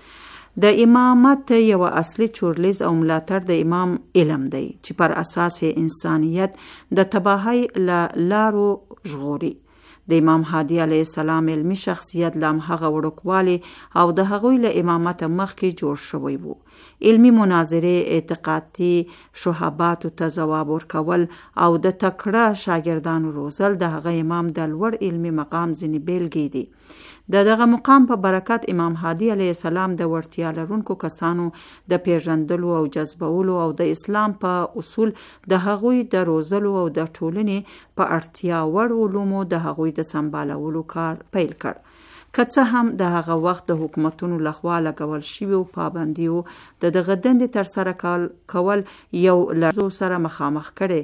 د امامت یو اصلي چورلیز او ملاتړ د امام علم دی چې پر اساس انسانیت د تباهی لارو ژغوري. د امام هادي علیه السلام علمی شخصیت لام هغه وړوکوالی او د هغوی له امامت مخکې جوړ شوی وو. علمی مناظره، اعتقادي شبهاتو ته ځواب ورکول او د تکړه شاګردانو روزل د هغه امام د لوړ علمی مقام ځینې بیلګې دي. دغه مقام په برکت امام هادي علیه السلام د وړتیا لرونکو کسانو د پیژندلو او جذبولو او د اسلام په اصول د هغوی د روزلو او د ټولنې په اړتیا وړ علومو د هغوی د سمبالولو کار پیل کړ. که څه هم د هغه وخت د حکومتونو لخوا لګول شویو پابندیو د دغه دندې ترسره کول یو لړزو سره مخامخ کړي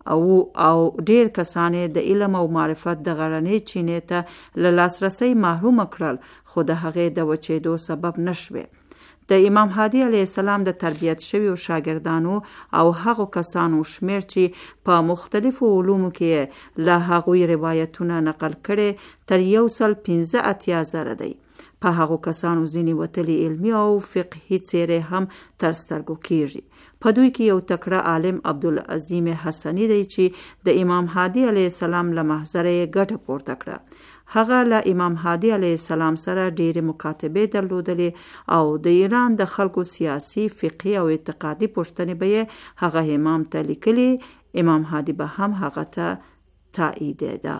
او ډیر کسان د علم او معرفت د غرنۍ چینې ته له لاسرسي محروم کړل، خو د هغې د وچېدو سبب نشوي. د امام هادي علیه السلام د تربیت شویو شاګردانو او هغو کسانو شمیر چې په مختلفو علومو کې له هغوی روایتونه نقل کړي تر 115,000 دی. په هغو کسانو ځینې وتلي علمي او فقهي څیرې هم تر سترګو کیږي. په دوی کې یو تکړه عالم عبدالعظیم حسنی دی چې د امام هادي علیه السلام له محضره یې ګټه پورته کړه. هغه له امام هادي علیه السلام سره ډېرې مکاتبې درلودلې او د ایران د خلکو سیاسي، فقهي او اعتقادي پوښتنې به یې هغه امام ته لیکلي. امام هادي به هم هغه ته تاییدېده.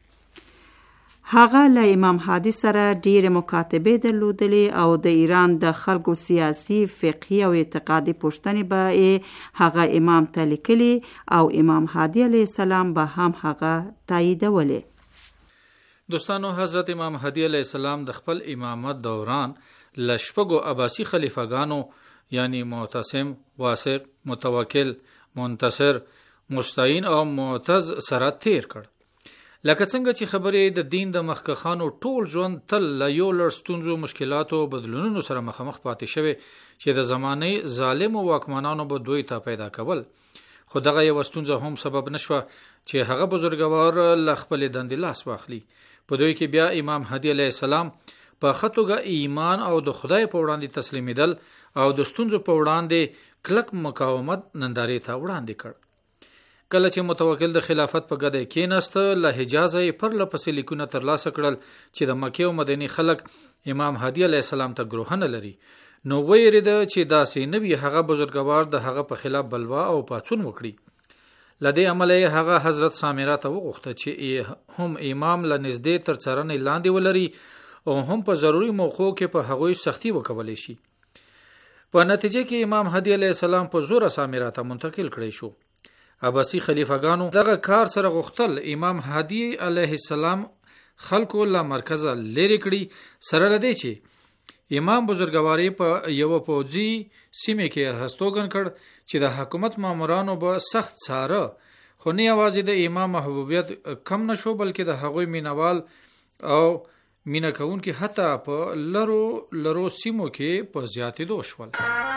هغه له امام هادي سره ډېرې مکاتبې درلودلې او د ایران د خلکو سیاسي، فقهي او اعتقادي پوښتنې به یې هغه امام ته لیکلي او امام هادي علیه السلام به هم هغه تاییدولې. دوستانو، حضرت امام هادي علیه السلام د خپل امامت دوران له 6 عباسي خلیفګانو یعنی معتصم، واثق، متوکل، منتصر، مستعین او معتز سره تیر کړ. لکه څنګه چې خبرې د دین د مخکخانو ټول ژوند تل له یو لړ ستونزو، مشکلاتو او بدلونونو سره مخامخ پاتې شوی چې د زمانې ظالم او واکمنانو به دوی ته پیدا کول. خو دغه یو ستونزه هم سبب نشوه چې هغه بزرګوار له خپل دندې لاس واخلي. په دوی کې بیا امام هادي علیه السلام په خطوګه ایمان او د خدای په وړاندې تسلیمیدل او د ستونزو په وړاندې کلک مقاومت نندارې ته وړاندې کړ. کله چې متوکل د خلافت په ګدۍ کېناست له حجاز پر لپسې لیکونه ترلاسه کړل چې د مکه او مدینه خلک امام هادي علیه السلام ته ګروهنه لري. نو ویرید چې داسې نبی هغه بزرګوار د هغه په خلاف بلوا او پاڅون وکړي. لدې عمله هغه حضرت سامره ته وغوښته چې هم امام لنږدې تر څارنې لاندې ولري او هم په ضروري موقعو کې په هغوی سختی وکولای شي. په نتیجه کې امام هادي علیه السلام په زور سامره ته منتقل کړی شو. عباسی خلیفګانو دغه کار سره غوښتل امام هادي علیه السلام خلکو له مرکزه لری کړي، سره لدی چې امام بزرګواری په یو پوځي سیمه کې هستوګن کړ چې د حکومت مامورانو به سخت څاره، خو نه یوازې د امام محبوبیت کم نشو بلکې د هغوی مینوال او مینا کوونکي حتی په لرو سیمو کې په زیاتېدو شول.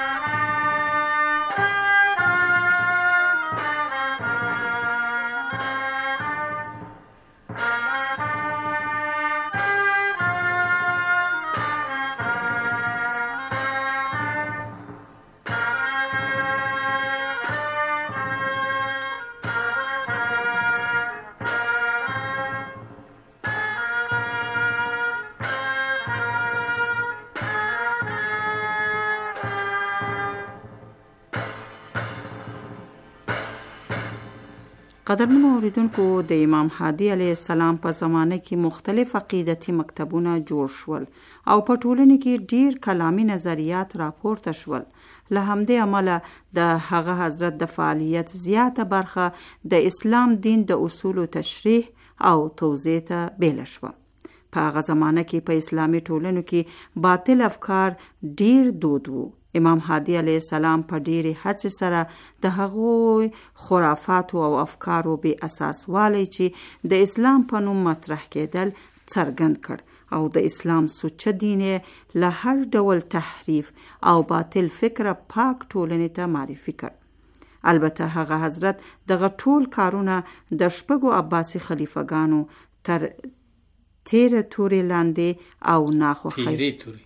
قدرمنو اوریدونکو، د امام هادي علیه السلام په زمانه کې مختلف عقیدتي مکتبونه جوړ شول او په ټولنه کې ډیر کلامي نظریات راپورته شول. له همدې عمله د هغه حضرت د فعالیت زیاته برخه د اسلام دین د اصولو تشریح او توضیح ته بیل شوه. په هغه زمانه کې په اسلامي ټولنو کې باطل افکار ډیر دود وو. امام هادي علیه السلام په ډیرې هڅې سره د هغوی خرافاتو او افکارو بې اساس والی چې د اسلام په نوم مطرح کېدل څرګند کړ او د اسلام سوچه دین له هر ډول تحریف او باطل فکره پاک ټولنې ته معرفي کړ. البته هغه حضرت دغه ټول کارونه د شپږو عباسي خلیفګانو تر تیره تورې لاندې او ناخوښۍ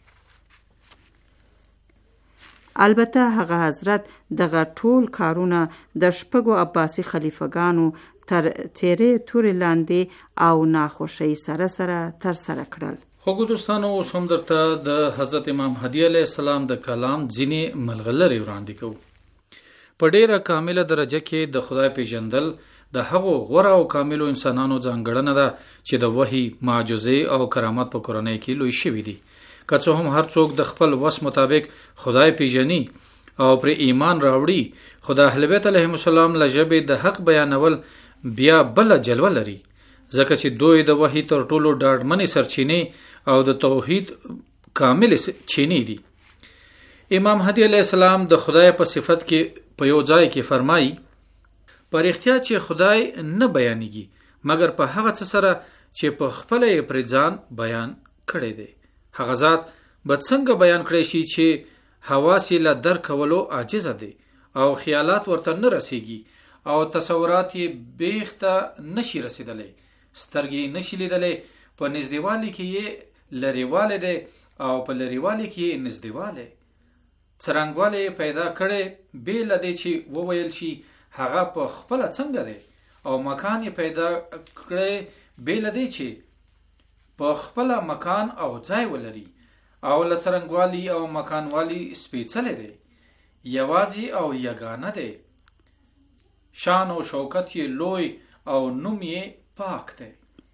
البته هغه حضرت دغه ټول کارونه د شپږو عباسي خلیفګانو تر تیرې تورې لاندې او ناخوښۍ سره سره ترسره کړل. خو دوستانو، اوس هم درته د حضرت امام هادي علیه السلام د کلام ځینې ملغلرې وړاندې کوو. په ډیره کامله درجه کې د خدای پیژندل د هغو غوره او کاملو انسانانو ځانګړنه ده چې د وحی، معجزې او کرامات په کورنۍ کې لوی شوي دي. که څه هم هر څوک د خپل وس مطابق خدای پیژني او پر ایمان راوړي، خو د اهل بیت علیهم السلام له ژبې د حق بیانول بیا بل جلوه لري، ځکه چې دوی د وحی تر ټولو ډاډمنې سرچینې او د توحید کامل چینې دي. امام هادي علیه السلام د خدای په صفت کې په یو ځای کې فرمایي: پر اختیار چې خدای نه بیانېږي مګر په هغه څه سره چې په خپل یې پر ځان بیان کړی دی. هغه ذات به څنګه بیان کړی شي چې حواس یې له درک کولو عاجزه دي او خیالات ورته نه رسیږي او تصورات یې بیخته نشي رسیدلی، سترګې نشي لیدلی، په نږدېوالي کې یې لرېوالی دی او په لرېوالي کې یې نږدېوالی، څرنګوالی پیدا کړی بې له دی چې وویل شي هغه په خپله څنګه دی، او مکان یې پیدا کړی بې له دی چې په خپل مکان او ځای ولري، او لسرنګوالی او مکانوالی سپیڅلی دی، یوازې او یگانه دی، شان او شوکت یې لوی او نوم یې پاک دی.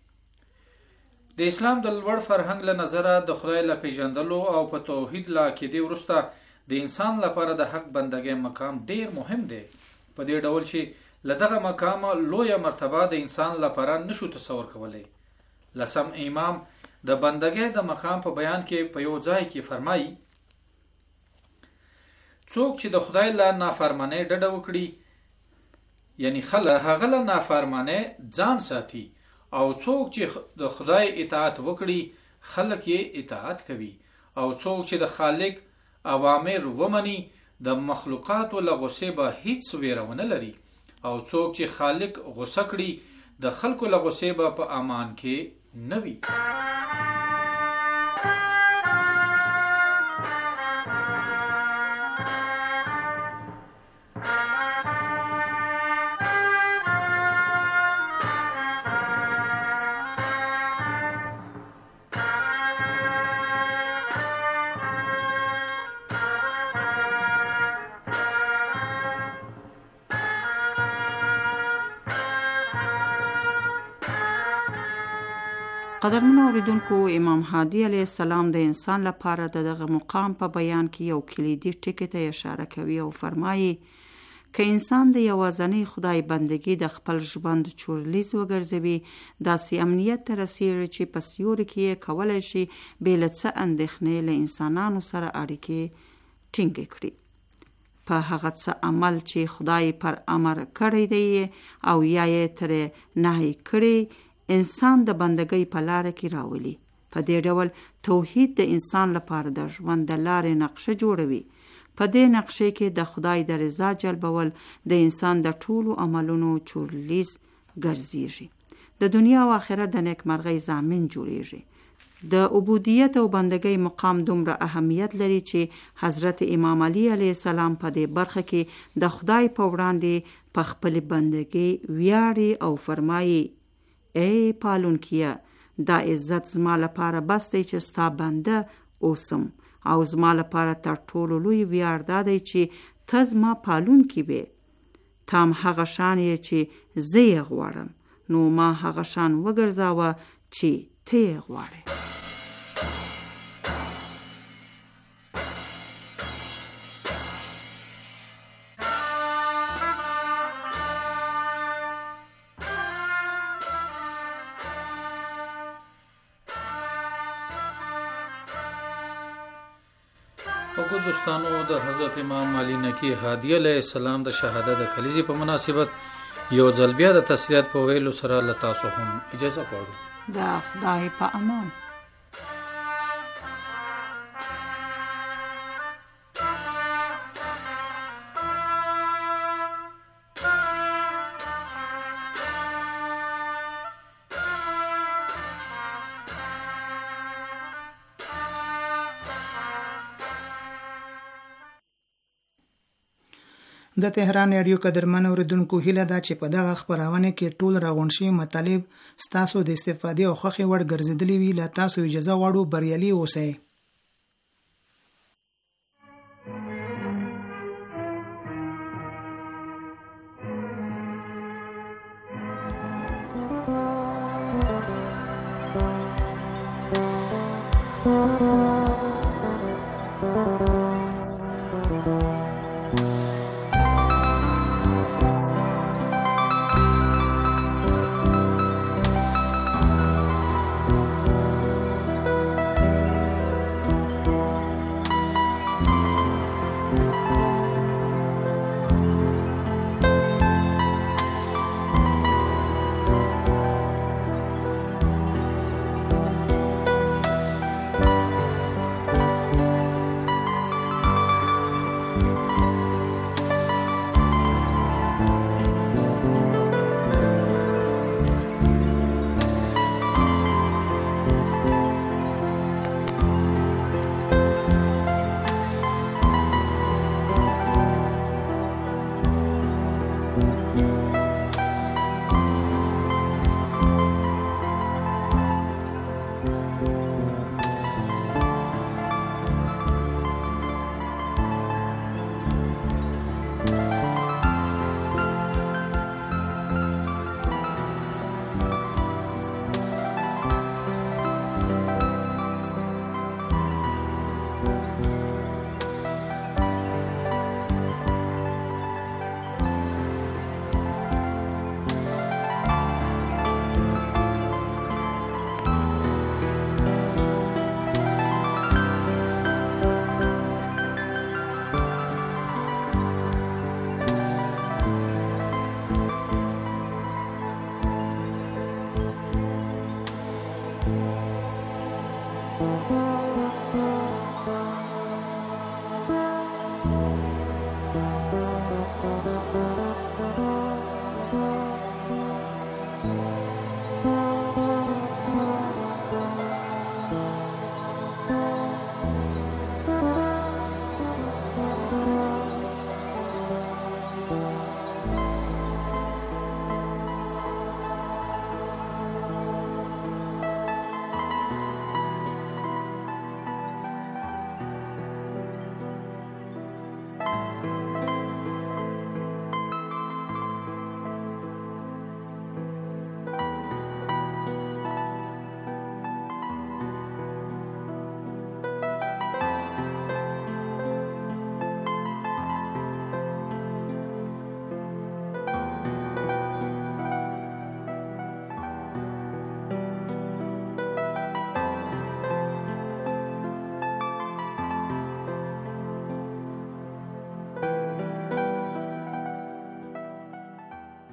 د اسلام د لوړ فرهنګ له نظره د خدای له پیژندلو او په توحید له عقیدې وروسته د انسان لپاره د حق بندګۍ مقام ډیر مهم دی، په دې ډول چې له دغه مقام لویه مرتبه د انسان لپاره نشو تصور کولی. لسم امام د بندګۍ د مقام په بیان کې په یو ځای کې فرمایي: څوک چې د خدای له نافرمانۍ ډډه وکړي، یعنی خلک هغه له نافرمانۍ ځان ساتي، او څوک چې د خدای اطاعت وکړي خلک یې اطاعت کوي، او څوک چې د خالق اوامر ومني د مخلوقاتو له غصې به هیڅ ویره ونه لري، او څوک چې خالق غصه کړي د خلکو له غصې به په امان کې نه وي. قدرمنو اوریدونکو، امام هادي علیه السلام د انسان لپاره دغه مقام په بیان کې یو کلیدي ټکی ته اشاره کوي او فرمایي که انسان د یوازنی خدای بندگی د خپل ژوند چورلیز وګرځوي، داسې امنیت ته رسیږي چې په سیوري کې کولی شي بې له څه اندېښنې له انسانانو سره اړیکې ټینګې کړي. په هغه څه عمل چې خدای پر امر کړی دی او یا یې ترې نهی کړی، انسان د بندګۍ په لاره کې راولي. په دې ډول توحید د انسان لپاره د ژوند د لارې نقشه جوړوي. په دې نقشې کې د خدای د رضا جلبول د انسان د ټولو عملونو چورلیز ګرځېږي. د دنیا او آخرت د نیکمرغۍ ضامن جوړېږي. د عبودیت او بندګۍ مقام دومره اهمیت لري چې حضرت امام علی علیه السلام په دې برخه کې د خدای په وړاندې په خپل بندګۍ ویاړي او فرمایي: ای پالونکیه، دا عزت زما لپاره بس دی چې ستا بنده اوسم، او زما لپاره تر ټولو لوی ویاړ دا دی چې ته زما پالونکی وې. تا هم هغه شان یې چې زه یې غواړم، نو ما هغه شان وګرځاوه چې ته یې غواړې. وګورئ دوستانو، د حضرت امام علی نقی هادي علیه السلام د شهادت د کلیزې په مناسبت یو ځل بیا د تسلیت په ویلو سره له تاسو هم اجازه غواړو. د خدای په امان. د تهران رادیو قدرمن اوریدونکو، هیله ده چې په دغه خبرونه کې ټول راغونډ شوي مطالب ستاسو د استفادې او خوښې وړ ګرځېدلي وي. له تاسو اجازه غواړو، بریالي اوسئ.